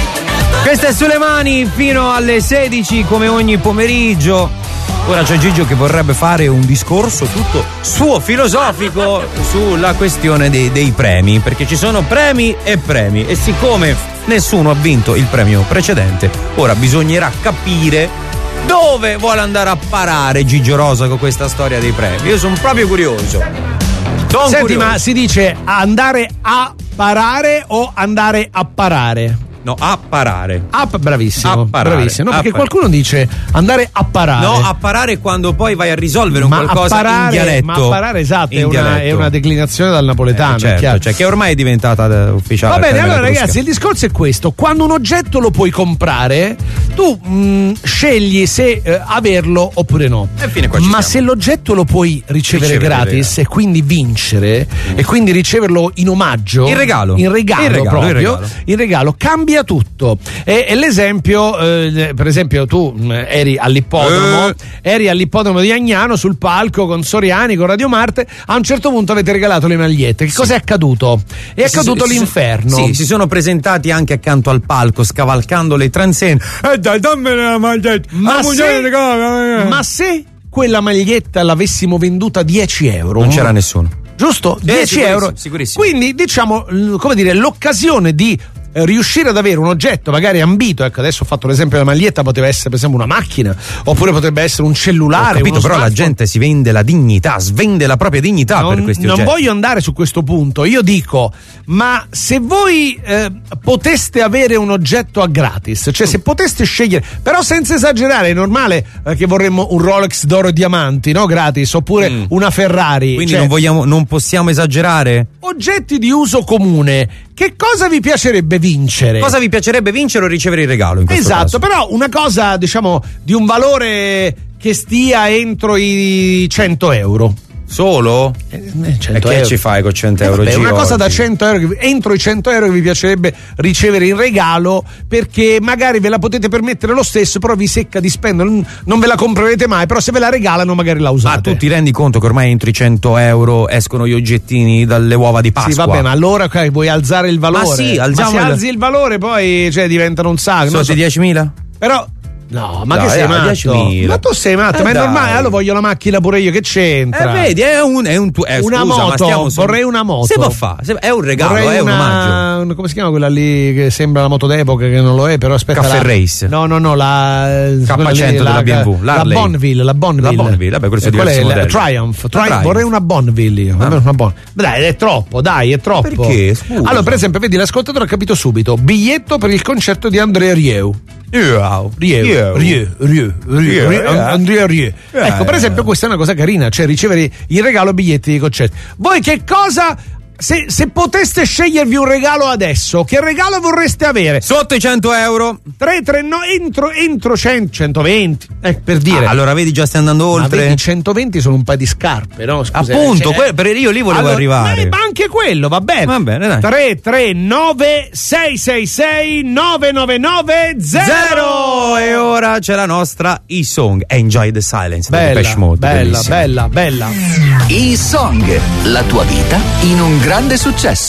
Questa è Sulle Mani fino alle sedici come ogni pomeriggio. Ora c'è Gigio che vorrebbe fare un discorso tutto suo filosofico sulla questione dei, dei premi, perché ci sono premi e premi e siccome nessuno ha vinto il premio precedente, ora bisognerà capire dove vuole andare a parare Gigio Rosa con questa storia dei premi. Io sono proprio curioso. Son Senti, curioso. ma si dice andare a parare o andare a parare? No, a parare. A, bravissimo, A parare. bravissimo. No, A perché parare. qualcuno dice andare a parare. No, a parare quando poi vai a risolvere un ma qualcosa apparare, in dialetto. Ma a parare, esatto, In è una, dialetto. è una declinazione dal napoletano. Eh, certo, è chiaro. cioè che ormai è diventata eh, ufficiale. Va bene, per me allora la ragazzi, il discorso è questo: quando un oggetto lo puoi comprare, tu mh, scegli se eh, averlo oppure no. E fine qua ci Ma siamo. se l'oggetto lo puoi ricevere, Ricevere gratis e quindi vincere mm. e quindi riceverlo in omaggio, In regalo. in regalo, In regalo, proprio, in regalo. in regalo, cambia tutto. E, e l'esempio, eh, per esempio, tu mh, eri all'ippodromo, Eh. eri all'ippodromo di Agnano sul palco con Soriani, con Radio Marte. A un certo punto avete regalato le magliette. Che cosa è accaduto? È Si- accaduto si- l'inferno. Sì, si sono presentati anche accanto al palco, scavalcando le transenne. Eh dai, dammi la maglietta. Ma La se, moglie regala, eh. ma se quella maglietta l'avessimo venduta a dieci euro, Non c'era nessuno. giusto? Eh, dieci sicurissimo, euro. sicurissimo. Quindi, diciamo, l- come dire, l'occasione di eh, riuscire ad avere un oggetto magari ambito, ecco, adesso ho fatto l'esempio della maglietta, poteva essere per esempio una macchina, oppure potrebbe essere un cellulare. Ho capito, uno però la smartphone. gente si vende la dignità, svende la propria dignità Non, per questi non oggetti. voglio andare su questo punto, io dico, ma se voi eh, poteste avere un oggetto a gratis, cioè se poteste scegliere, però senza esagerare, è normale eh, che vorremmo un Rolex d'oro e diamanti, no? Gratis, oppure Mm. una Ferrari. Quindi cioè, non vogliamo, non possiamo esagerare? oggetti di uso comune, che cosa vi piacerebbe vincere? Cosa vi piacerebbe vincere o ricevere in regalo in questo Esatto, caso? però una cosa, diciamo, di un valore che stia entro i cento euro. Solo? Eh, E cento che euro. ci fai con cento euro? Vabbè, Gio, una cosa oggi? da cento euro, che- entro i cento euro che vi piacerebbe ricevere in regalo, perché magari ve la potete permettere lo stesso, però vi secca di spendere, non- non ve la comprerete mai, però se ve la regalano magari la usate. Ma tu ti rendi conto che ormai entro i cento euro escono gli oggettini dalle uova di Pasqua? Sì, vabbè, ma allora ok, vuoi alzare il valore? Ma sì, alziamo se il- alzi il valore poi cioè, diventano un sacco. Sono non so. di diecimila? Però no, ma Dai, che sei dai, matto? diecimila. Ma tu sei matto, Eh, ma è dai. normale, allora voglio la macchina pure io, che c'entra? Eh, vedi, è un, è un tu- eh, Una scusa, ma moto, stiamo su- vorrei una moto. Si può fare, se- è un regalo, Vorrei è un una- omaggio. una- come si chiama quella lì che sembra la moto d'epoca, che non lo è, però aspetta. Caffè la, Race. No, no, no, la K cento della B M W, la l'Harley. Bonneville, la Bonneville. La Bonneville, vabbè, questi Eh, sono quella diversi è la- modelli. Triumph, La Triumph, Triumph. vorrei una Bonneville io. Ah. Una Bon- Dai, è troppo, dai, è troppo. Perché? Scusa. Allora, per esempio, vedi, l'ascoltatore ha capito subito. Biglietto per il concerto di Andrea Rieu. Rieu, Rieu, Rieu, Rieu, Rieu, Rieu, Andrea Rieu. Ecco, per esempio, questa è una cosa carina, cioè ricevere in regalo biglietti di concerti. Voi che cosa, se, se poteste scegliervi un regalo adesso, che regalo vorreste avere? Sotto i cento euro? tre tre no, entro, entro cento, centoventi, eh, per dire. Ah, allora vedi, già stai andando Ma oltre. vedi, centoventi sono un paio di scarpe, no? Scusa, Appunto, cioè, que- per io lì volevo allora, arrivare. eh, ma anche quello, va bene. Va bene, dai. tre tre nove sei sei sei nove nove nove zero. Zero! E ora c'è la nostra E-Song, Enjoy the Silence, di Bella, Depeche Mode, bella, bellissima. bella, bella. E-Song, la tua vita in un grande successo.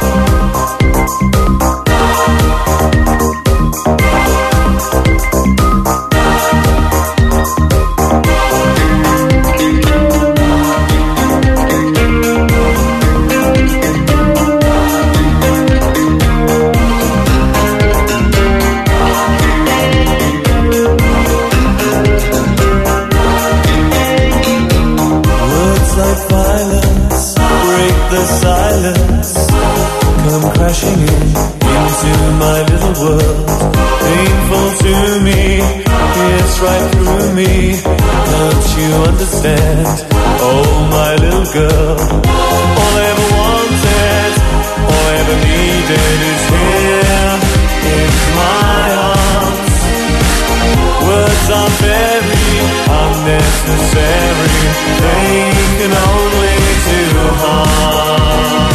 Words like violence break the silence, come crashing in into my little world. Painful to me, it's right through me. Don't you understand? Oh, my little girl. All I ever wanted, all I ever needed is here in my arms. Words are very unnecessary, they can only do harm.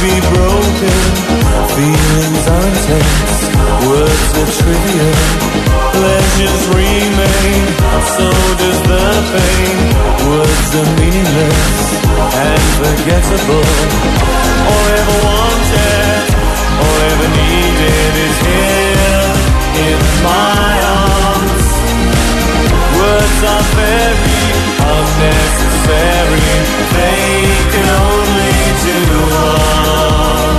be broken, feelings are intense, words are trivial, pleasures remain, so does the pain. Words are meaningless and forgettable. All I ever wanted, all I ever needed is here in my arms. Words are very unnecessary, they can only do harm.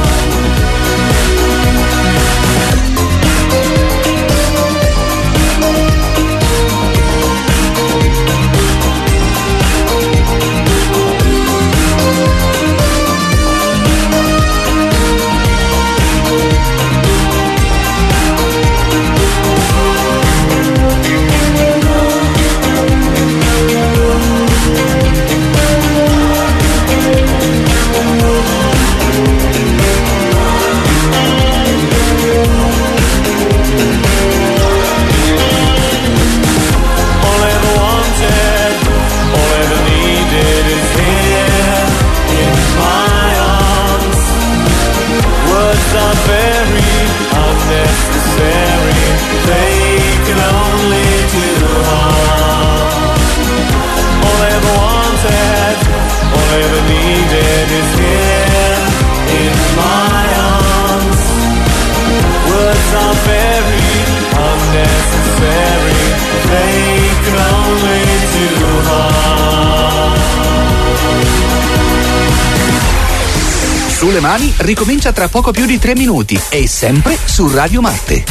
Are very unnecessary, they can only do harm. All I ever wanted, all I ever needed is here in my arms. Words are very unnecessary, they can only do harm. Sulle mani ricomincia tra poco più di tre minuti e sempre su Radio Marte.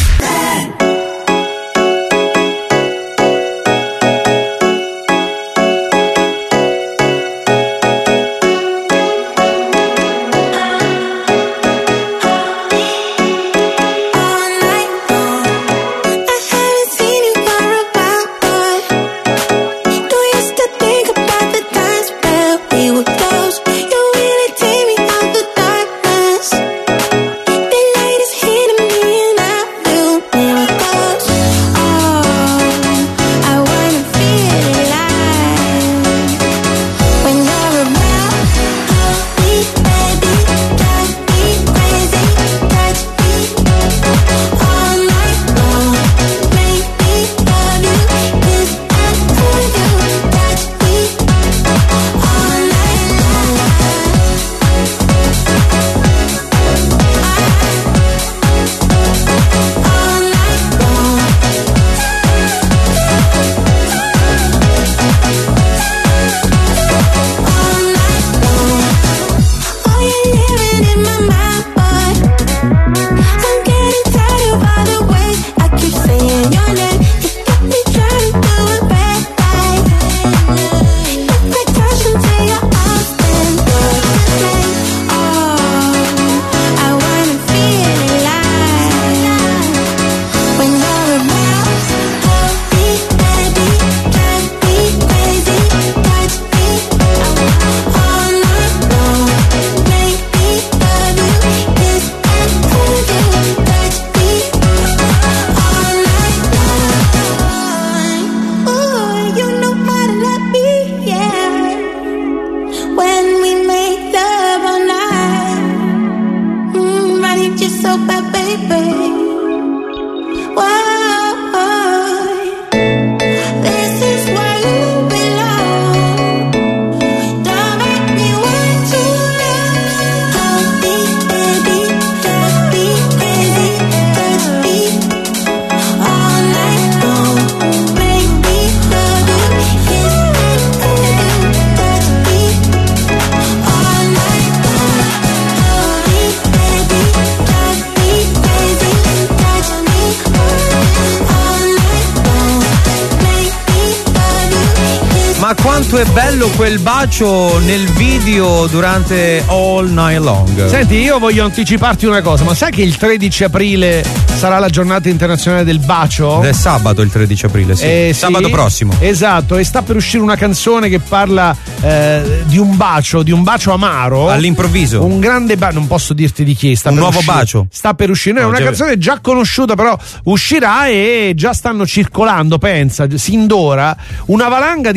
Quanto è bello quel bacio nel video durante All Night Long. Senti, io voglio anticiparti una cosa, ma sai che il tredici aprile sarà la giornata internazionale del bacio? È sabato il tredici aprile, sì. Eh, sabato sì, prossimo. Esatto, e sta per uscire una canzone che parla eh, di un bacio, di un bacio amaro. All'improvviso. Un grande bacio, non posso dirti di chi. Sta un per nuovo uscire. bacio. Sta per uscire, no, è no, una già... canzone già conosciuta, però uscirà e già stanno circolando, pensa, sin d'ora, una valanga di storie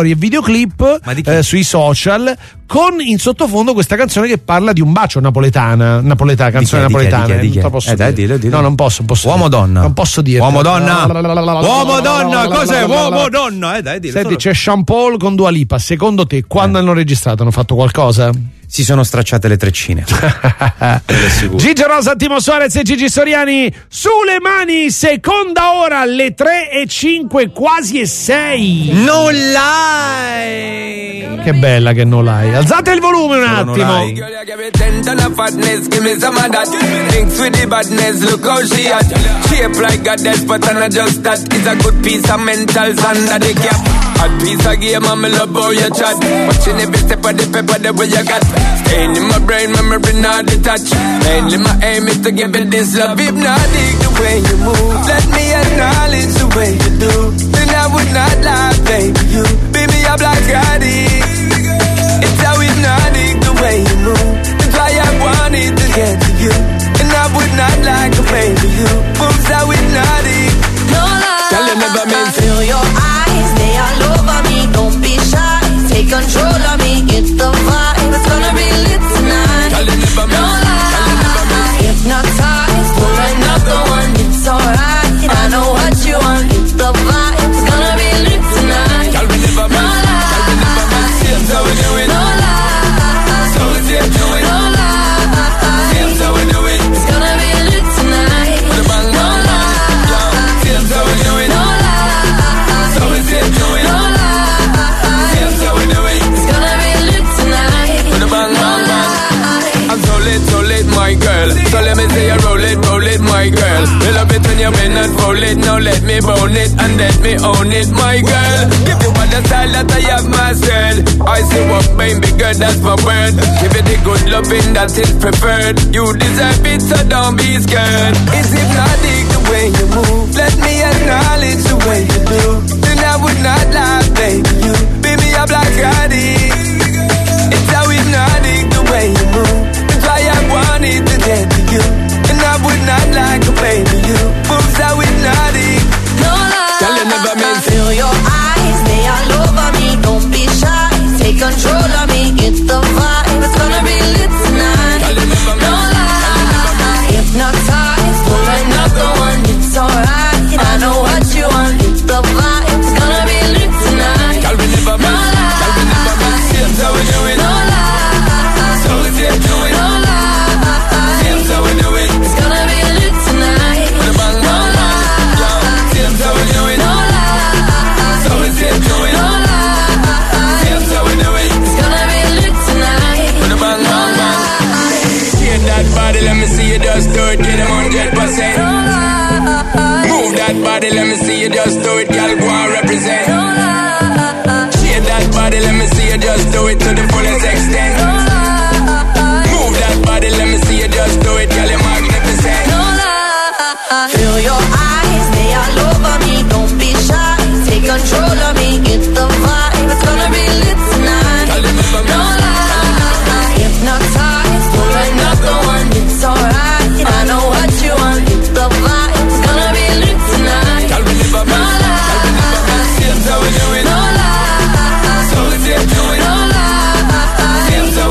storie e videoclip eh, sui social con in sottofondo questa canzone che parla di un bacio napoletana, napoletana canzone Di chi è, di chi è, napoletana. di chi è, di chi è? Non posso Eh, dai, dire. dillo, dillo. No, non posso, posso Uomo dire. donna. Non posso dire. Uomo donna. Uomo donna, cos'è? Uomo donna. Eh dai, dillo. Senti, solo. c'è Sean Paul con Dua Lipa. Secondo te, quando hanno registrato, hanno fatto qualcosa? Si sono stracciate le treccine. Gigi Rosa, Timo Suarez e Gigi Soriani sulle mani, seconda ora alle tre e cinque, quasi e sei. Non l'hai. Che bella che non l'hai. Alzate il volume un Solo non attimo. l'hai. Ten ton of fatness, give me some of that. Thinks with the badness, look how she at. Shape like a death, but I'm not just that. It's a good piece of mentals under the cap. Hot piece of game, I'm love how you chat. Watching every step of the paper, the way you got. Staying in my brain, memory not detached. Mainly my aim is to give it this love. Hypnotic the way you move. Let me acknowledge the way you do. Then I would not lie, baby. You beat me up like addict. It's how hypnotic the way you move. That's why I wanted to get to you. And I would not like to play to you. Moves how hypnotic. No lie, Tell you never meant to. feel your eyes, they all over me. Don't be shy, take control of me. Get the vibe, it's gonna be lit tonight. Tell you never No meant. lie, hypnotized, pull another one. It's alright, I know what you want. Get the vibe, it's gonna be lit tonight. Tell me never No meant. lie, Tell me never meant. Seems how we do it. no lie, So we see it do it. no lie. Seems how we do it. It's gonna be lit tonight. With a bang, No bang, bang. lie, Seems how we do it. no lie. So we see it do it. No lie, Seems how we do it. it's gonna be lit tonight. With a bang, bang, bang. I'm so lit, so lit, my girl. So let me say you roll it, roll it, my girl. You love it when you bend and roll it. Now let me bone it and let me own it, my girl. Give you all the style that I have myself. I say what, baby girl, that's my word. Give it the good loving that is preferred. You deserve it, so don't be scared. It's hypnotic the way you move. Let me acknowledge the way you do. Then I would not lie, baby. You beat me up like addict. It's how hypnotic the way you move. That's why I wanted to get to you. And I would not like to play to you. Moves how hypnotic. No lie, Tell you never meant to. feel your eyes, they all over me. Don't be shy, take control of me. Get the vibe, it's gonna be lit tonight. Tell you never No meant. lie, hypnotized, pull another one. It's alright, I know what you want. Get the vibe, it's gonna be lit tonight. Tell me never No meant. Tell me never meant. Seems how we do it. No lie, So we see it do it. no lie, Seems how we do it. it's gonna be lit tonight. With a bang, No bang, bang. lie, Seems how we do it. no lie, So we see it do it. no lie. Seems how we do it. It's gonna be lit tonight. With a bang, bang, bang. Shake that body, let me see you just do it. Get them one hundred percent. Move that body, let me see you just do it. Girl, go and represent. Shake that body, let me see you just do it to the fullest extent. Move that body, let me see you just do it. Girl, you're magnificent. No lie, feel your eyes, they all over me. Don't be shy, take control of me. Get the vibe, it's gonna be lit tonight. Tell them never No meant. lie, hypnotized, pull another one. It's alright, I know what you want. Get the vibe, it's gonna be lit tonight. Tell me never No meant. Tell me never meant. Seems how we do it. lie, So we see it do it. no lie, Seems how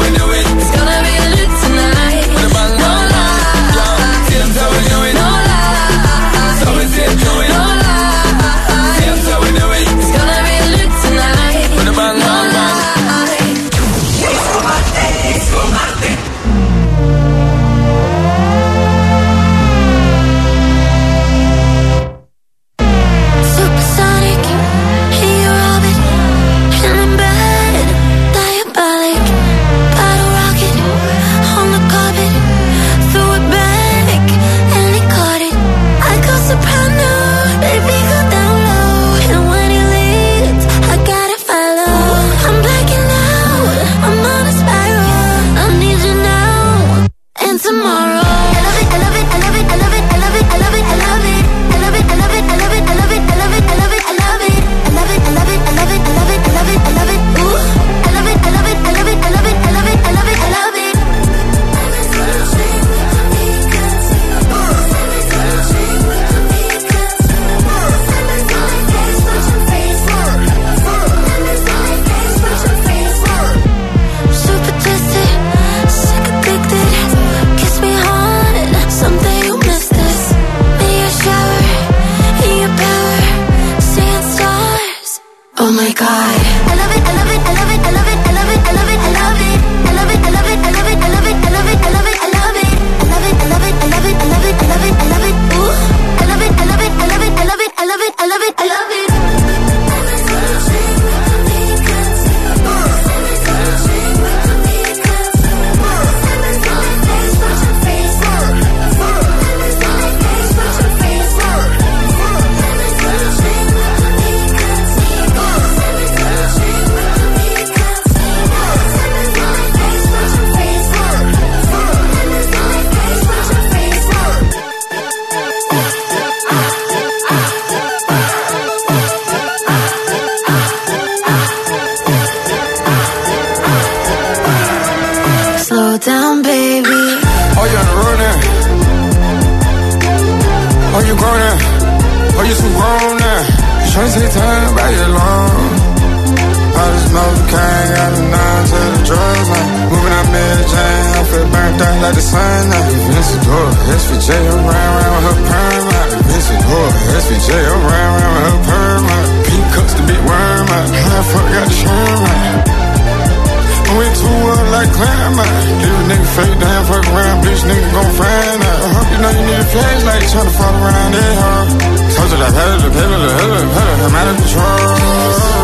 you grown now? Oh, you too grown now. You tryna take time, back it long. I just know the kind, got the nine to the drugs now. Moving out Mary Jane, I feel burnt out like the sun now. Vince Adora, S V J, I'm round round with her perm out. Vince Adora, S V J, I'm round round with her perm out. Pink cups, the big worm out. How the fuck got the sherm out? I went too well like climb out. Give a nigga fake down, fuck around, bitch, nigga gon' find out. I hope you know you need a flashlight, tryna fall around that hard. Told you like, hella, hella, hella, hella, I'm out of control.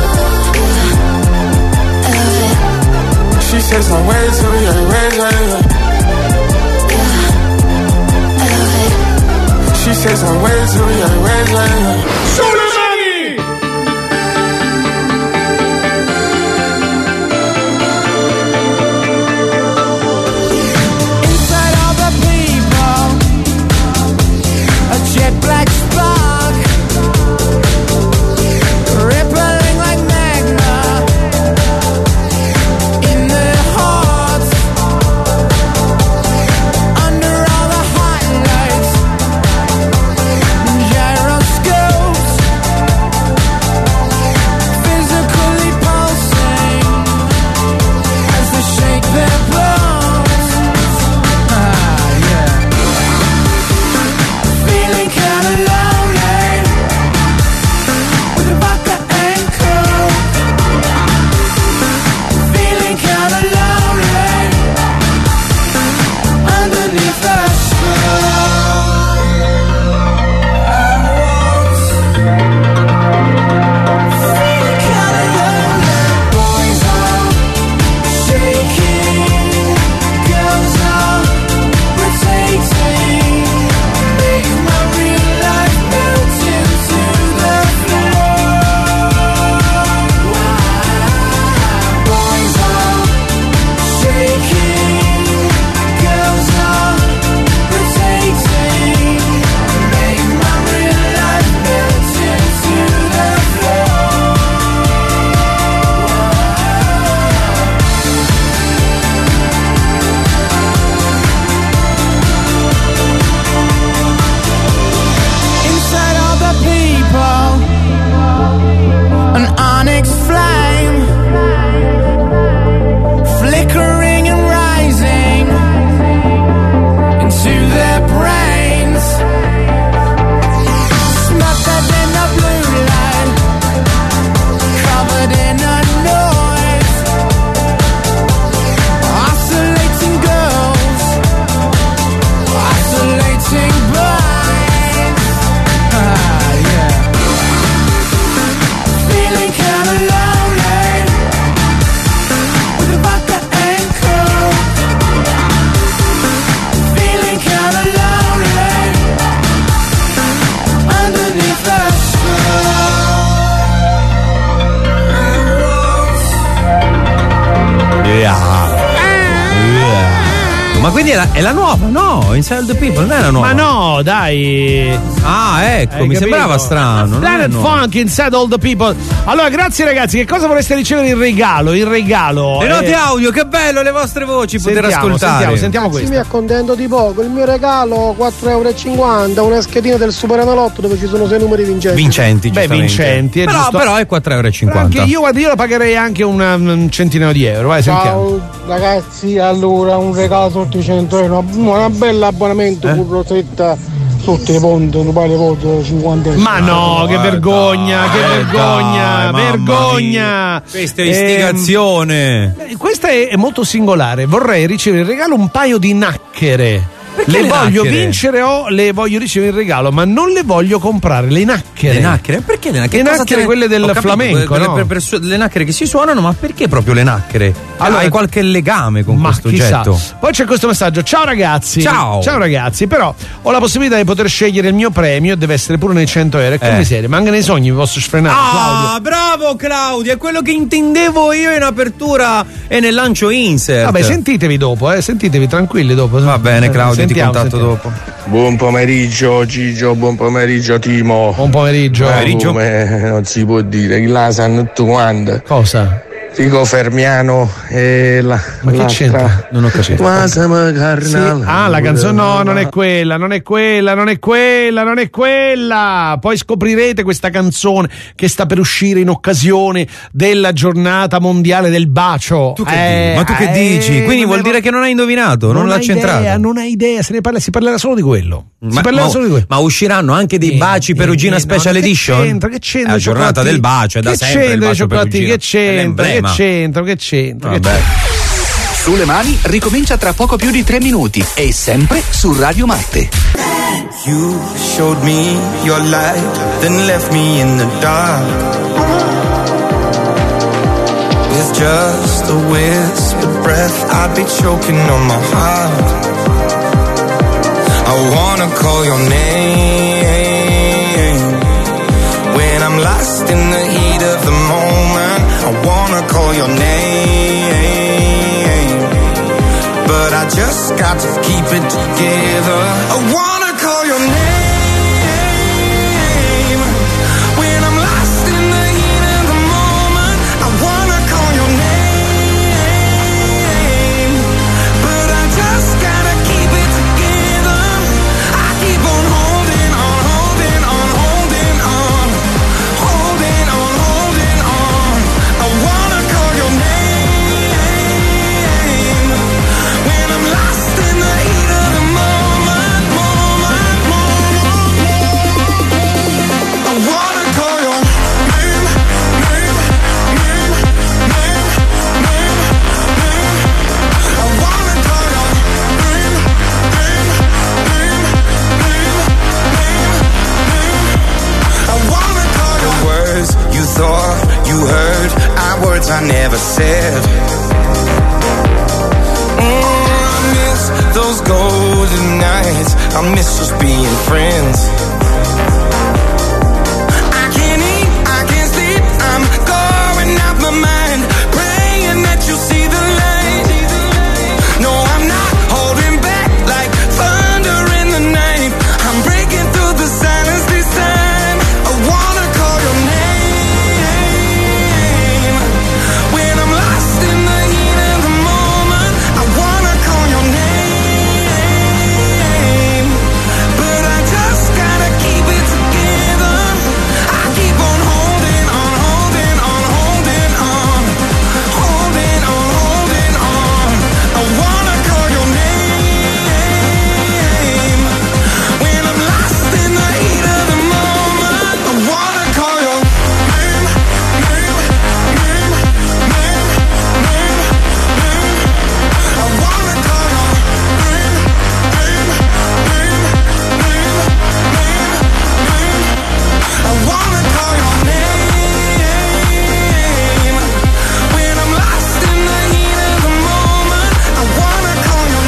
She says my way to me, way to me. She says my way to me, way to me. Soleimani! Inside all the people, a jet black spark, rippling like magma. Ma quindi è la, è la nuova, no? Inside the People non è la nuova. Ma no, dai. Ah, ecco, Hai mi capito? sembrava strano. Planet Funk, Inside All the People. Allora, grazie ragazzi. Che cosa vorreste ricevere in regalo? In regalo. Le note eh... audio, che bello le vostre voci poter Sentiamo, ascoltare. Sentiamo, sentiamo questo. Mi accontento di poco. Il mio regalo quattro euro e cinquanta, una schedina del Super Enalotto dove ci sono sei numeri vincenti. Vincenti, Beh, giustamente. vincenti. È però, giusto. però è quattro euro e cinquanta. Anche io, guarda, io lo pagherei anche una, un centinaio di euro. Vai, sentiamo. Ciao ragazzi, allora un regalo sotto i cento euro, una bella abbonamento Eh? con Rosetta sotto i ponti, un paio di voto cinquanta euro. Ma no, che vergogna, che dai, vergogna, mamma vergogna. Questa è istigazione. Ehm, questa è, è molto singolare. Vorrei ricevere in regalo un paio di nacchere. Perché le le voglio nacchere? vincere o le voglio ricevere in regalo, ma non le voglio comprare. Le nacchere. Le nacchere? Perché le nacchere? Le Cosa nacchere, te- quelle del Ho capito, flamenco, quelle no? per- per su- le nacchere che si suonano, ma perché proprio le nacchere? Allora- Hai qualche legame con Ma questo chissà. oggetto? Poi c'è questo messaggio: ciao ragazzi. Ciao. Ciao ragazzi, però ho la possibilità di poter scegliere il mio premio, deve essere pure nei cento euro. E che Eh. miseria, ma anche nei sogni vi posso sfrenare. Claudio. Ah, bravo Claudio, è quello che intendevo io in apertura e nel lancio insert. Vabbè, sentitevi dopo, eh, sentitevi tranquilli dopo. Va bene, Claudio, Sentiamo, ti contatto sentiamo. dopo. Buon pomeriggio Gigio, buon pomeriggio Timo. Buon pomeriggio. Eh, come non si può dire, che la sanno tutti quanti. Cosa? Fico Fermiano e la. Ma che c'entra? Non ho capito. Ma siamo Sì. carnal. Ah, la canzone no, non è quella, non è quella, non è quella, non è quella. Poi scoprirete questa canzone che sta per uscire in occasione della giornata mondiale del bacio. Tu che Eh, dici? Ma tu che eh, dici? Quindi vuol non- dire che non hai indovinato, non, non l'ha hai centrato. idea, non hai idea, se ne parla, si parlerà solo di quello. Si Ma, parlerà ma- solo di quello. ma usciranno anche dei Niente, baci Perugina niente, Special no, che Edition? c'entra, che c'entra È la i giornata cioccolatini? del bacio, è da Che sempre il c'entra i bacio cioccolatini? Perugina. Che c'entra? Che L'emblema. c'entra? Che c'entra? Che Vabbè. Sulle mani ricomincia tra poco più di tre minuti e sempre su Radio Marte. You showed me your light, then left me in the dark. With just a whispered breath, I'd be choking on my heart. I wanna call your name when I'm lost in the heat of the moment. I wanna call your name, but I just got to keep it together. I wanna call your name when I'm lost in the heat of the moment. I wanna call your name, but I just gotta keep it together. I keep on holding on, holding on, holding on, holding on, holding on. I wanna call your name when I'm lost in the heat of the moment, moment, moment. I wanna call your name, name, name, name, name, name. I wanna call your name, name, name, name, name, name. I wanna call your words you thought you heard, are words I never said. Mm, I miss those golden nights. I miss just being friends. I can't eat, I can't sleep. I'm going out my mind, praying that you see the light. No, I'm not holding back like thunder in the night. I'm breaking through the silence this time. I wanna call your name when I'm lost in the heat of the moment. I wanna call your name, but I just gotta keep it together. I keep on holding on, holding on, holding on, holding on, holding on. I wanna call your name when I'm lost in the heat of the moment. I wanna call your name, name, name, name, name, name. I wanna call your name, name, name, name, name, name. I wanna call your name when I'm lost in the heat of the moment. I wanna call your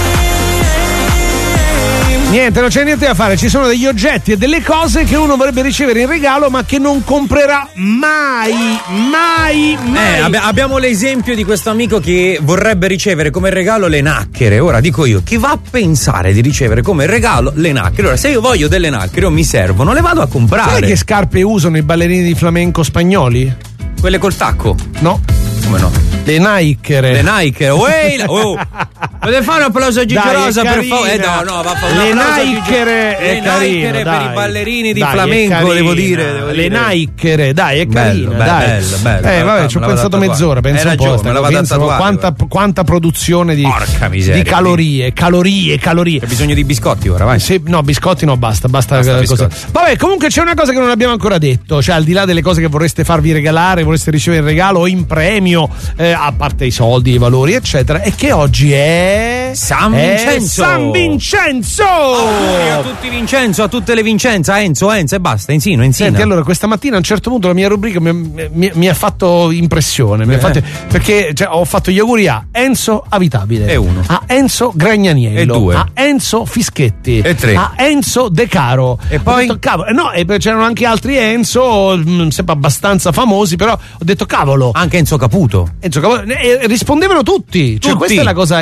name. Niente, non c'è niente da fare, ci sono degli oggetti e delle cose che uno vorrebbe ricevere in regalo ma che non comprerà mai, mai, mai. Eh, abbi- abbiamo l'esempio di questo amico che vorrebbe ricevere come regalo le nacchere. Ora dico io, chi va a pensare di ricevere come regalo le nacchere? Ora, se io voglio delle nacchere o mi servono, le vado a comprare. Sai che scarpe usano i ballerini di flamenco spagnoli? Quelle col tacco? No. Come no? Le Nike. Le Nike, uè, oh. Potete fare un applauso a Gigi Dai, è Rosa per carina. favore? Eh no, no, va a fare un Le applauso a Gigi- Nike Le è carino, Nike per dai. i ballerini di Dai, è flamenco, carina. devo dire. Devo Le dire. Nike, dai, è Bello, carina, be- dai. bello, bello. Eh, Me vabbè, la ci ho vado a pensato tatuare. mezz'ora, pensa Hai un po'. ragione, sta- me la vado a pensa tatuare, quanta, quanta produzione di, Porca miseria, di calorie, calorie, calorie. C'è bisogno di biscotti ora, vai. Sì, no, biscotti no, basta, basta, Basta eh, cosa. biscotti. Vabbè, comunque c'è una cosa che non abbiamo ancora detto, cioè al di là delle cose che vorreste farvi regalare, vorreste ricevere in regalo o in premio, eh, a parte i soldi, i valori, eccetera, è che oggi è San è Vincenzo. San Vincenzo! Auguri a tutti Vincenzo, a tutte le Vincenza, Enzo, Enzo e basta, Enzino, Enzina. Senti, allora questa mattina a un certo punto la mia rubrica mi, mi- mi ha fatto impressione, mi ha Eh. fatto- perché cioè, ho fatto gli auguri a Enzo Avitabile, E uno. a Enzo Gragnaniello, E due. a Enzo Fischetti, E tre. a Enzo De Caro. E Ho poi? detto, cavolo, eh, no, e poi c'erano anche altri Enzo, mh, sempre abbastanza famosi, però ho detto cavolo. Anche Enzo Caputo. Enzo Capo- e rispondevano tutti, cioè Tutti. questa è la cosa incredibile.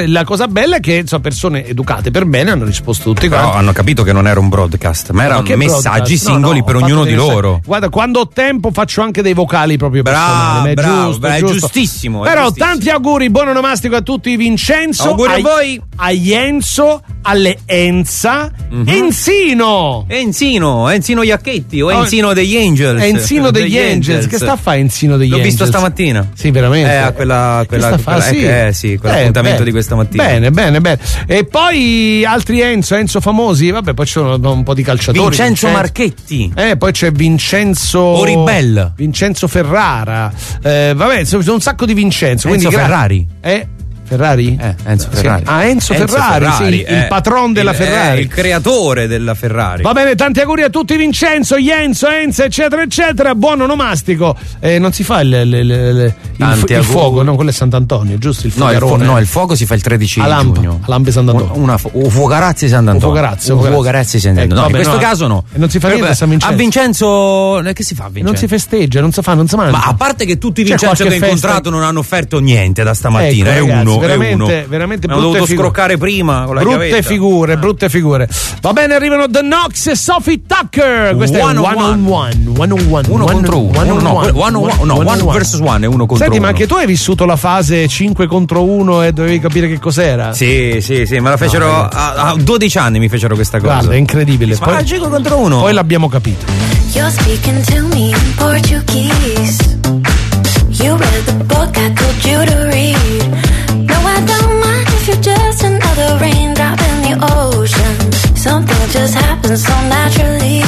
la cosa bella è che insomma, persone educate per bene hanno risposto tutti Però quanti. hanno capito che non era un broadcast, ma erano Ma che messaggi broadcast? singoli No, no, per ho ognuno fatto di dei loro. messaggi. Guarda, quando ho tempo faccio anche dei vocali proprio Bravo, personali. ma è bravo, giusto, bravo, è giusto. giustissimo, è Però giustissimo. tanti auguri, buon onomastico a tutti. Vincenzo, Auguri a ai- voi. a Jenso, alle Enza, Mhm. Enzino. Enzino, Enzino Iacchetti o Oh, Enzino degli Angels. Enzino degli Angels. Che sta a fare Enzino degli L'ho Angels? visto stamattina. Sì, veramente. Eh, a quella, Che quella, sta a fare? quella- Sì. eh, sì, quell'appuntamento bene. di questa mattina. Bene, bene, bene. E poi altri Enzo, Enzo famosi. Vabbè, poi ci sono un po' di calciatori. Vincenzo Marchetti. Eh, poi c'è Vincenzo Oribel. Vincenzo Ferrara. Eh, vabbè, sono un sacco di Vincenzo. Enzo quindi gra- Ferrari. Eh? Ferrari? Eh, Enzo Sì. Ferrari. Ah, Enzo, Ferrari, sì, il eh, patron della il- Ferrari. eh, il creatore della Ferrari. Va bene, tanti auguri a tutti, Vincenzo, Jenzo, Enzo, eccetera, eccetera. Buon onomastico. Eh, non si fa il, il, il- il- Tanti il auguri. fuoco, no? Quello è Sant'Antonio, giusto? Il No il, fu- fuocarone. no, il fuoco si fa il tredici A Lampa, giugno. a Lampe Sant'Antonio. Una, una fu- un fuocarazzi Sant'Antonio. Un fuocarazzi, Un fuocarazzi. fuocarazzi Sant'Antonio. Ecco, No, in vabbè, questo no. caso no. E non si fa Però, niente a San A Vincenzo. Vincenzo. eh, Che si fa a Vincenzo? Non si festeggia, non si fa, non si mangia. Ma a parte che tutti i C'è Vincenzo che ho qualche festa- incontrato non hanno offerto niente da stamattina, Ecco, è ragazzi, uno, veramente, è uno. veramente Mi brutte hanno dovuto figure. scroccare prima con la Brutte chiavetta. figure, brutte figure. Va bene, arrivano The Knox e Sophie Tucker. Questo One è on one on one. One on one. Uno one contro uno. one on no, one. one on one, no, One one on one. versus one è uno contro Senti, uno. ma anche tu hai vissuto la fase cinque contro uno e dovevi capire che cos'era? Sì, sì, sì, me la fecero No, a, a dodici anni mi fecero questa cosa. Guarda, è incredibile. Ma Poi, cinque contro uno. poi l'abbiamo capito. You're speaking to me in Portuguese. You read the book I told you to read. No, I don't mind if you're just another raindrop in the ocean. Something just happens so naturally.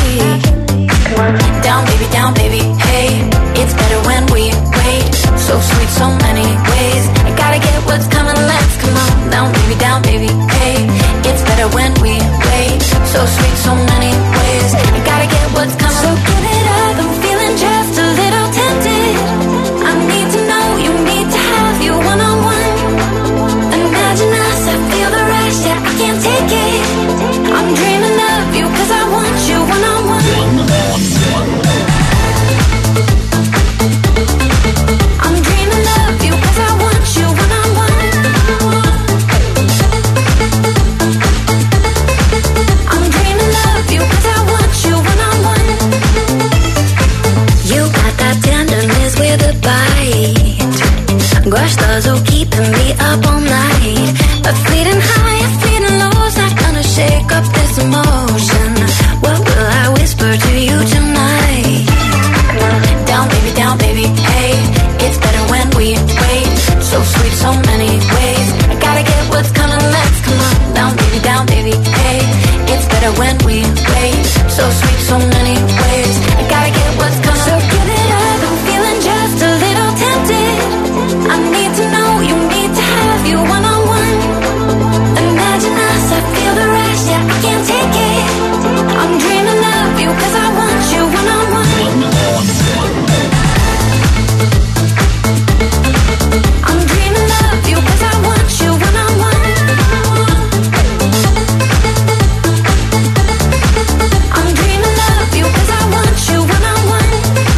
Down, baby, down, baby, hey. It's better when we wait. So sweet, so many ways. I gotta get what's coming, let's come on. Down, baby, down, baby, hey. It's better when we wait. So sweet, so many ways. I gotta get what's coming. So give it up, I'm feeling just a little tempted. I need to know, you need to have you one on one. Imagine us, I feel the rush, yeah, I can't take it. I'm dreaming of you, cause I want you one on one. I'm dreaming of you, cause I want you one on one. I'm dreaming of you, cause I want you one on one. You got that tenderness with a bite. Gostoso, keeping me up all night. A fleeting high, a fleeting low's not gonna shake up this emotion. What will I whisper to you tonight? Down, baby, down, baby, hey. It's better when we wait. So sweet, so many ways. I gotta get what's coming, let's come on. Down, baby, down, baby, hey. It's better when we wait. So sweet, so many ways. I gotta get what's coming. So give it up, I'm feeling just a little tempted. I need to know, you need to have you one on one. Imagine us, I feel the rush, yeah, I can't take it. I'm dreaming of you, cause I want you one on one. I'm dreaming of you, cause I want you one on one. I'm dreaming of you, cause I want you one on one.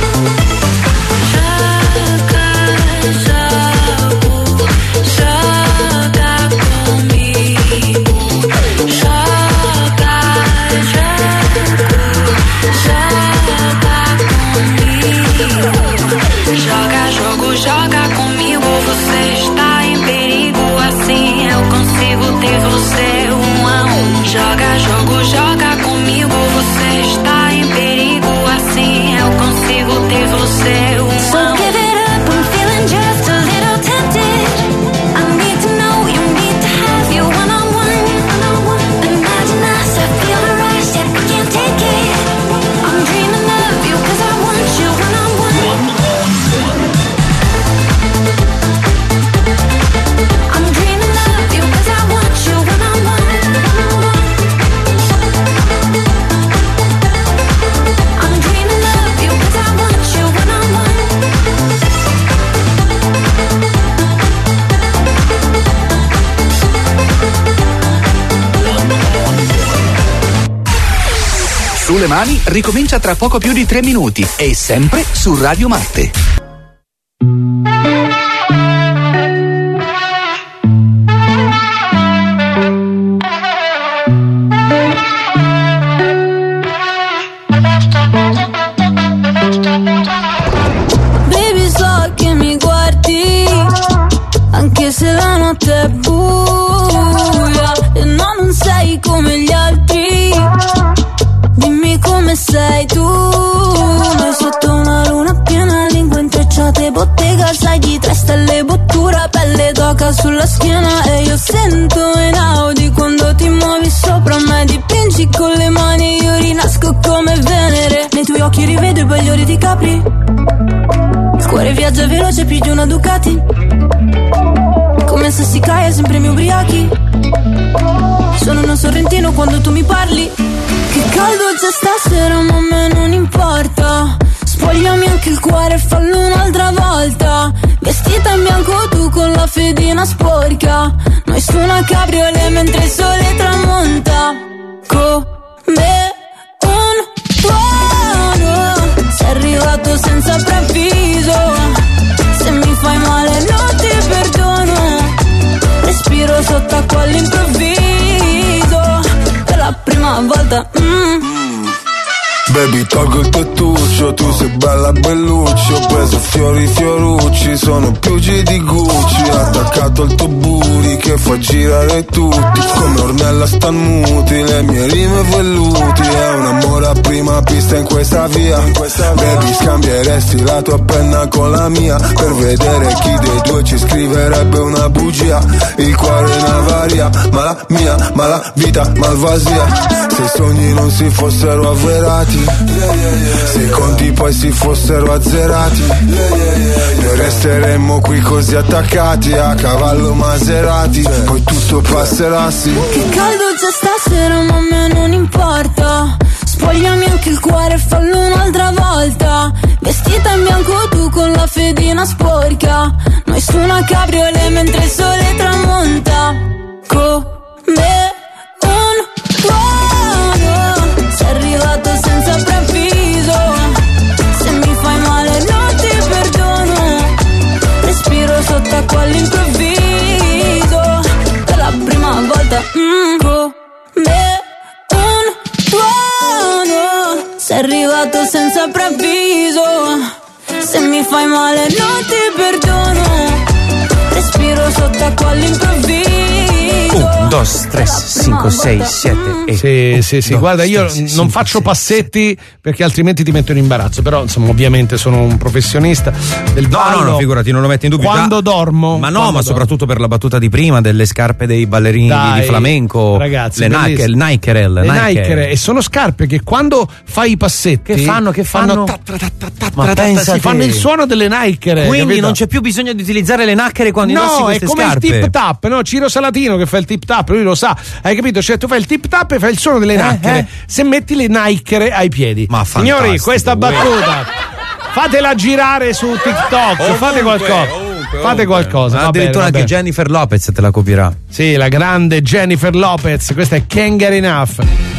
Joga, joga comigo. Joga, joga, joga comigo. Joga, jogo, joga comigo. Você está em perigo, assim eu consigo ter você um a um. Joga, jogo, joga comigo. Você está em perigo, assim eu consigo ter você um a um. So give it up, I'm feeling just a little tempted. I need to know, you need to have you one on one. Imagine us, I feel the rush, yeah, I can't take it. I'm dreaming of you, cause I want you one on one. I'm dreaming of you, cause I want you one on one. I'm dreaming of you, cause I want you one on one. Sulle mani ricomincia tra poco più di tre minuti e sempre su Radio Marte. schiena e io sento in Audi quando ti muovi sopra me, dipingi con le mani e io rinasco come Venere. Nei tuoi occhi rivedo i bagliori di Capri, il cuore viaggia veloce più di una Ducati, come se si cae sempre mi ubriachi. Sono uno sorrentino quando tu mi parli. Che caldo c'è stasera ma a me non importa, spogliami anche il cuore e fallo un'altra volta. Vestita in bianco tu con la fedina sporca, noi su una cabriolet mentre il sole tramonta. Come un tuono sei arrivato senza preavviso, se mi fai male non ti perdono, respiro sott'acqua all'improvviso, per la prima volta. mm. Baby, tolgo il tettuccio, tu sei bella bellucci. Ho preso fiori fiorucci, sono piugi di Gucci. Attaccato al tuo booty che fa girare tutti, come Ornella Stanmuti, le mie rime velluti. È un amore a prima pista in questa via. Baby, scambieresti la tua penna con la mia, per vedere chi dei due ci scriverebbe una bugia. Il cuore è in avaria, ma la mia, ma la vita malvasia. Se i sogni non si fossero avverati, se i conti poi si fossero azzerati, noi resteremmo qui così attaccati a cavallo Maserati, poi tutto passerà, sì. Che caldo c'è stasera ma a me non importa, spogliami anche il cuore e fallo un'altra volta. Vestita in bianco tu con la fedina sporca, noi su una cabriolet mentre il sole tramonta. Come un tuono sei arrivato senza preavviso, se mi fai male non ti perdono, respiro sott'acqua all'improvviso, per la prima volta. mm. Come un tuono sei arrivato senza preavviso, se mi fai male non ti perdono, respiro sott'acqua all'improvviso. Un, dos, tres, cinco, sei, siete e Sì, sì, sì. dos, Guarda, io tres, non cinque, faccio sei, passetti perché altrimenti ti metto in imbarazzo. Però, insomma, ovviamente sono un professionista del No, ballo. no, no, figurati, non lo metti in dubbio. Quando Già- dormo. Ma no, quando ma dormo. soprattutto per la battuta di prima delle scarpe dei ballerini Dai, di flamenco, ragazzi, le Nike, bellissimo. il Nikerel, Le Nike. Nike, e sono scarpe che quando fai i passetti Che fanno, che fanno? ta- ta- ta- ta- ta- Ma ta- ta- pensa si te. fanno il suono delle Nike. Quindi capito? non c'è più bisogno di utilizzare le nacchere quando indossi No, è queste come scarpe. il tip tap, no? Ciro Salatino che fa il tip tap, lui lo sa, hai capito? Cioè tu fai il tip tap e fai il suono delle Eh, nacchere, eh. se metti le naichere ai piedi. Ma Signori, fantastico, questa uè. battuta fatela girare su TikTok, Ovunque, fate qualcosa. ovunque, Fate ovunque. qualcosa. Ma va addirittura bene, va anche bene. Jennifer Lopez te la copierà. Sì, la grande Jennifer Lopez, questa è Can't Get Enough.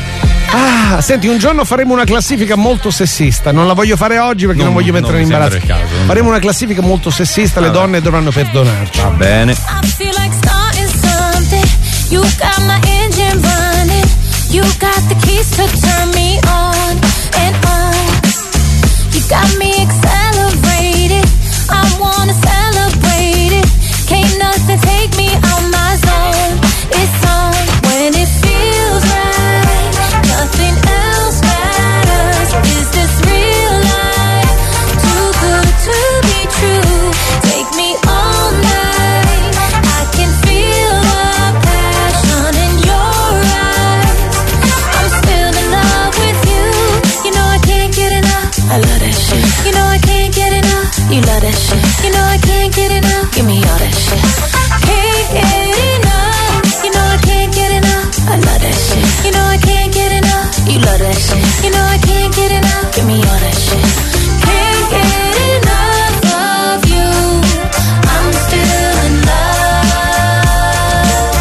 Ah, senti, un giorno faremo una classifica molto sessista. Non la voglio fare oggi perché non, Non- voglio mettere non in mi imbarazzo. sembra il caso, non- Faremo una classifica molto sessista, le Vabbè. donne dovranno perdonarci. Va bene. I feel like starting something. You got my engine running. You got the keys to turn me on and on. You got me accelerated. I wanna celebrate it. Can't nothing take me out my zone. It's on when it feels right. Nothing else matters. Is this real life? Too good to be true. Take me all night. I can feel the passion in your eyes. I'm still in love with you. You know I can't get enough. I love that shit. You know I can't get enough. You love that shit. You know I can't get enough. Give me all that shit. Can't get enough. You know I can't get enough. I love that shit. You know I can't get enough. You love that shit. You know I can't get enough. Give me all that shit. Can't get enough of you. I'm still in love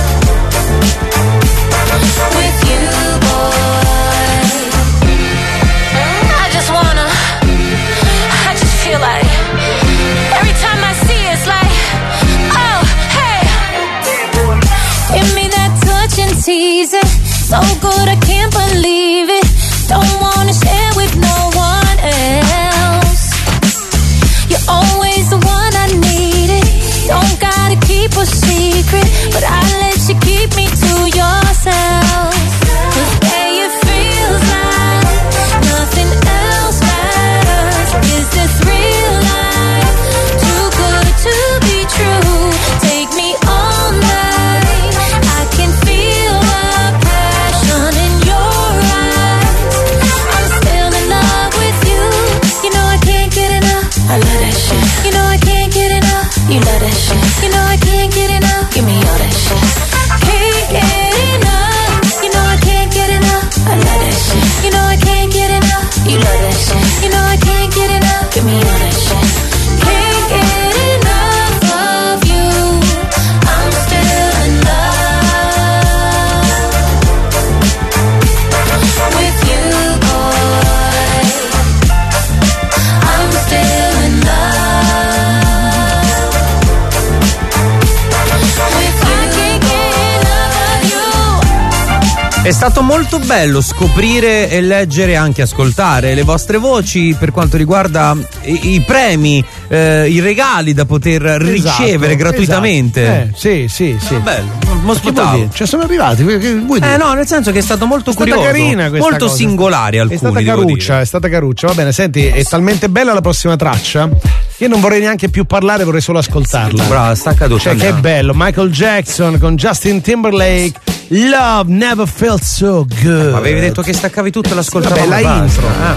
with you, boy. I just wanna, I just feel like every time I see it, it's like, oh, hey. Give me that touch and tease it. So good I can't believe it. Don't wanna share with no one else. You're always the one I needed. Don't gotta keep a secret, but I let you keep me to yourself. 'Cause babe, it feels like nothing else matters. Is this real life? Too good to be true. Take me all night. È stato molto bello scoprire e leggere, anche ascoltare le vostre voci per quanto riguarda i, i premi, eh, i regali da poter ricevere Esatto, gratuitamente. esatto. Eh, sì, sì, sì. Ah, bello. Mo Che aspettavo. vuol dire? Cioè, sono arrivati. Che vuoi dire? Eh no, nel senso che è stato molto È stata curioso, carina questa molto cosa. singolare alcuni. È stata devo caruccia, dire. è stata caruccia. Va bene, senti, è talmente bella la prossima traccia. Io non vorrei neanche più parlare, vorrei solo ascoltarla. Brava, sta caduta. Cioè, che bello. Michael Jackson con Justin Timberlake. Love never felt so good. Ma avevi detto che staccavi tutto e l'ascoltavamo. Vabbè, la basta. intro. Ah,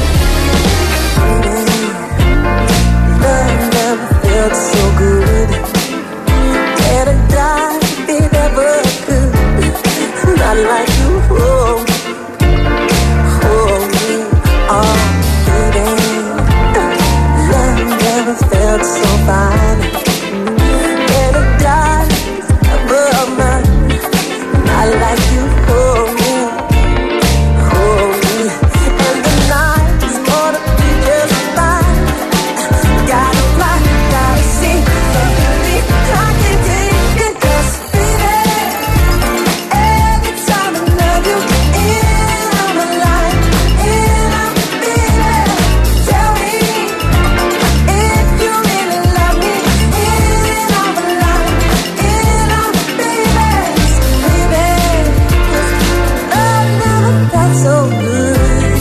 Love never felt so good. And I died, it never could. Not like you hold, hold me, oh baby. Love never felt so fine. And I died, never mine. Not like you hold me, hold me. And the night is gonna be just fine. Gotta fly, gotta see, baby, I can take it, 'cause baby, every time I love you, in on my life, in on baby, tell me if you really love me, in on my life, in on baby, baby, 'cause love never felt so good.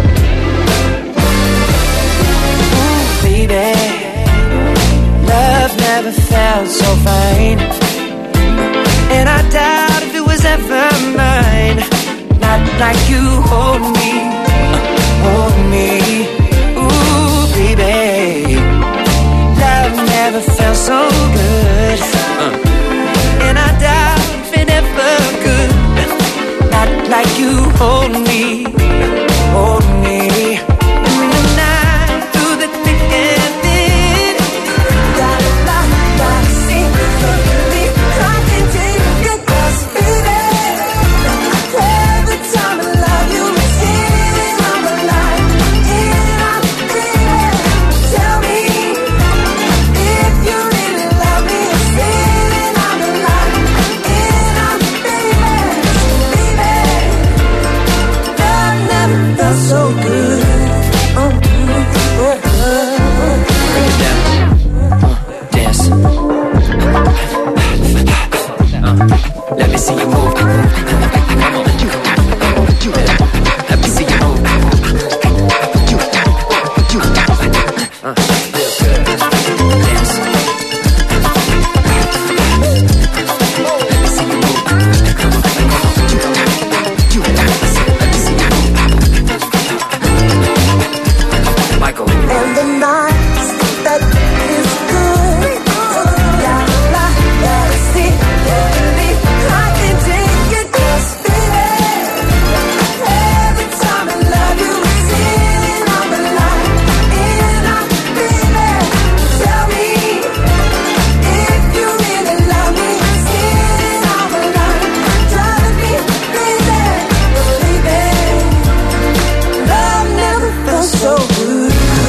Ooh, baby, love never felt so fine. And I doubt if it was ever mine. Not like you hold me, hold me. Ooh, baby, love never felt so good. And I doubt if it ever could. Not like you hold me, hold me. In the night, through the thick and thin. Gotta fly, gotta see, baby, I can take it, 'cause baby, every time I love you, it's in on my life, in on baby. Tell me if you really love me, it's in on my life, in on baby, baby. Love never felt so good. Oh, oh, oh. Bring it down. Uh, dance. Uh, let me see you move. Come on. Let me see you move. Uh, feel good. Dance. Let me see you move. Come on. Let me see you move. Michael. And the nights that is good. Gotta fly, gotta see, baby, I can take it, 'cause baby, every time I love you, it's in on my life, in on baby. Tell me if you really love me, it's in on my life, drive me crazy, baby. Love never felt so good.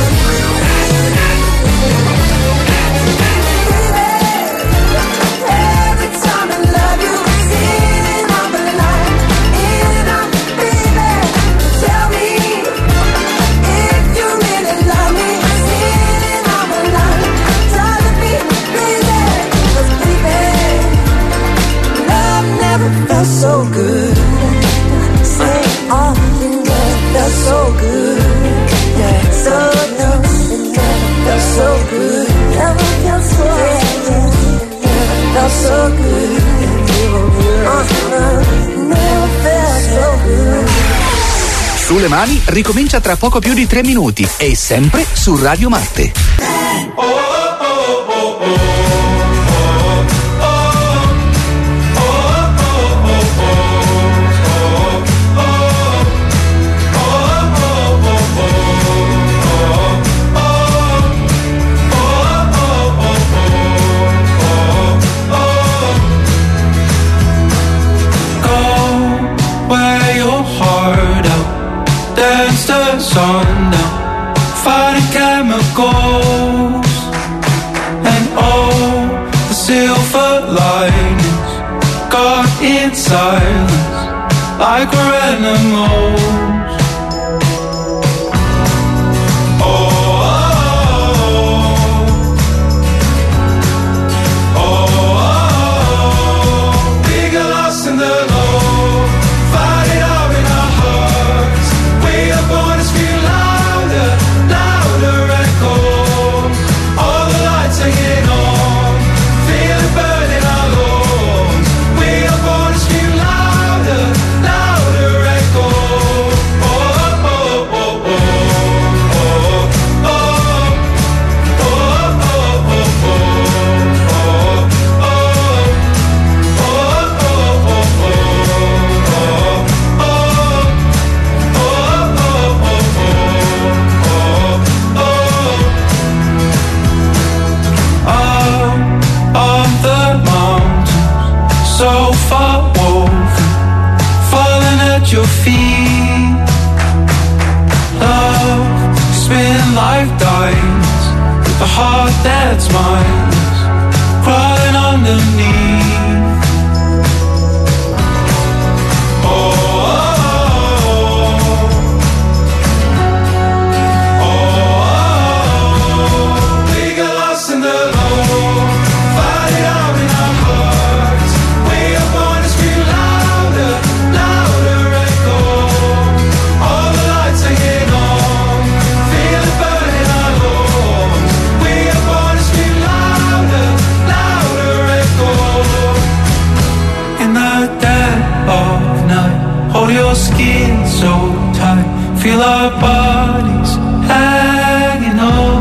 Every time I love you, it's in on my life, in on baby. Tell me if you really love me, it's in on my life, driving me crazy, 'cause baby, love never felt so good. Say all you never felt so good. Yeah, so no, it never felt so good. Never felt so good. Never felt so good. Uh-huh. Never felt so good. Sulle mani ricomincia tra poco più di tre minuti e sempre su Radio Marte. Wear your heart out, dance the sun down, fight the chemicals, and oh like we're animals. So far woven, falling at your feet. Love, spin like diamonds, with a heart that's mine, crawling underneath. Oh, oh, oh, oh, oh. We got lost in the low, fight it out in our hearts. We are born to scream louder, louder echo. All the lights hanging on, feel it burning our lungs. We are born to scream louder, louder echo. In the dead of night, hold your skin so tight, feel our bodies hanging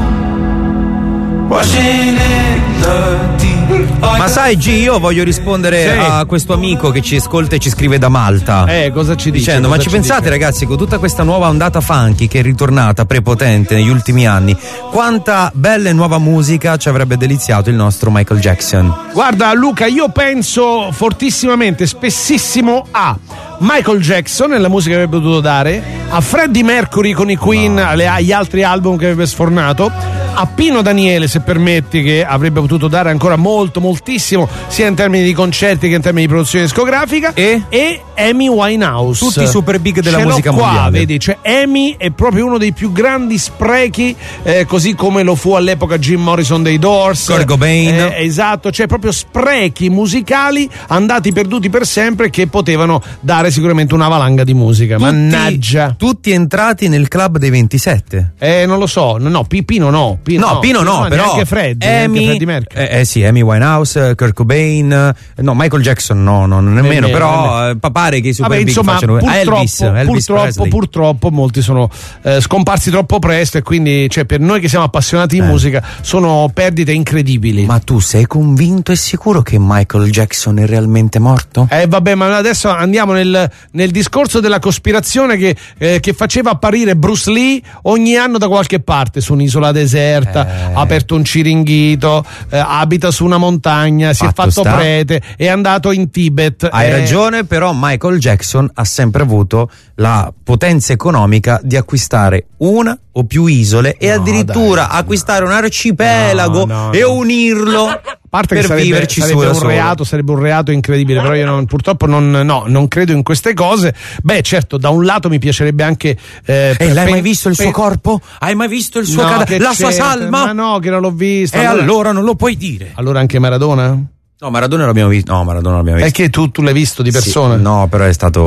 on, washing in the deep. Ma sai G, io voglio rispondere Sì. a questo amico che ci ascolta e ci scrive da Malta. Eh, cosa ci dice? Dicendo, Cosa ma ci ci pensate dice? ragazzi, con tutta questa nuova ondata funky che è ritornata prepotente negli ultimi anni, quanta bella e nuova musica ci avrebbe deliziato il nostro Michael Jackson. Guarda Luca, io penso fortissimamente, spessissimo a Michael Jackson nella musica che avrebbe potuto dare, a Freddie Mercury con i Queen, alle- agli altri album che avrebbe sfornato, a Pino Daniele, se permetti, che avrebbe potuto dare ancora molto, moltissimo, sia in termini di concerti che in termini di produzione discografica, e, e Amy Winehouse. Tutti i super big della Ce l'ho musica qua, mondiale. vedi, cioè Amy è proprio uno dei più grandi sprechi, eh, così come lo fu all'epoca Jim Morrison dei Doors, Kurt Cobain. eh, esatto, cioè proprio sprechi musicali andati perduti per sempre, che potevano dare sicuramente una valanga di musica. Tutti- Mannaggia. Tutti entrati nel club dei ventisette. Eh, non lo so, no, no, P- Pino no, Pino No, Pino no, però neanche Freddy, neanche Amy, Freddie Mercury. eh, eh sì, Amy Winehouse, Kurt Cobain, eh, no, Michael Jackson no, no nemmeno, Nemmeno, però eh, pare che i super Vabbè, big insomma, facciano purtroppo, Elvis, Elvis purtroppo, Presley. purtroppo molti sono eh, scomparsi troppo presto, e quindi, cioè, per noi che siamo appassionati di Eh. musica, sono perdite incredibili. Ma tu sei convinto e sicuro che Michael Jackson è realmente morto? Eh vabbè, ma adesso andiamo nel, nel discorso della cospirazione che, eh, che faceva apparire Bruce Lee ogni anno da qualche parte, su un'isola deserta, Eh. ha aperto un ciringhito, eh, abita su una montagna, si Fatto è fatto sta. prete, è andato in Tibet. Hai eh, ragione, però Michael Jackson ha sempre avuto la potenza economica di acquistare una o più isole e No, addirittura acquistare un arcipelago No, no, e no. unirlo A parte per che sarebbe, viverci sarebbe su da un solo. reato, sarebbe un reato incredibile, però io non, purtroppo non, no, non credo in queste cose. Beh, certo, da un lato mi piacerebbe anche. Eh, E l'hai pen- mai visto il suo pen- corpo? Hai mai visto il suo No, cadavere? che La sua c'entra? salma? Ma no, che non l'ho visto. E allora non lo puoi dire. Allora anche Maradona? No, Maradona l'abbiamo visto. No, Maradona l'abbiamo visto. Perché tu, tu l'hai visto di Sì, persona? no, però è stato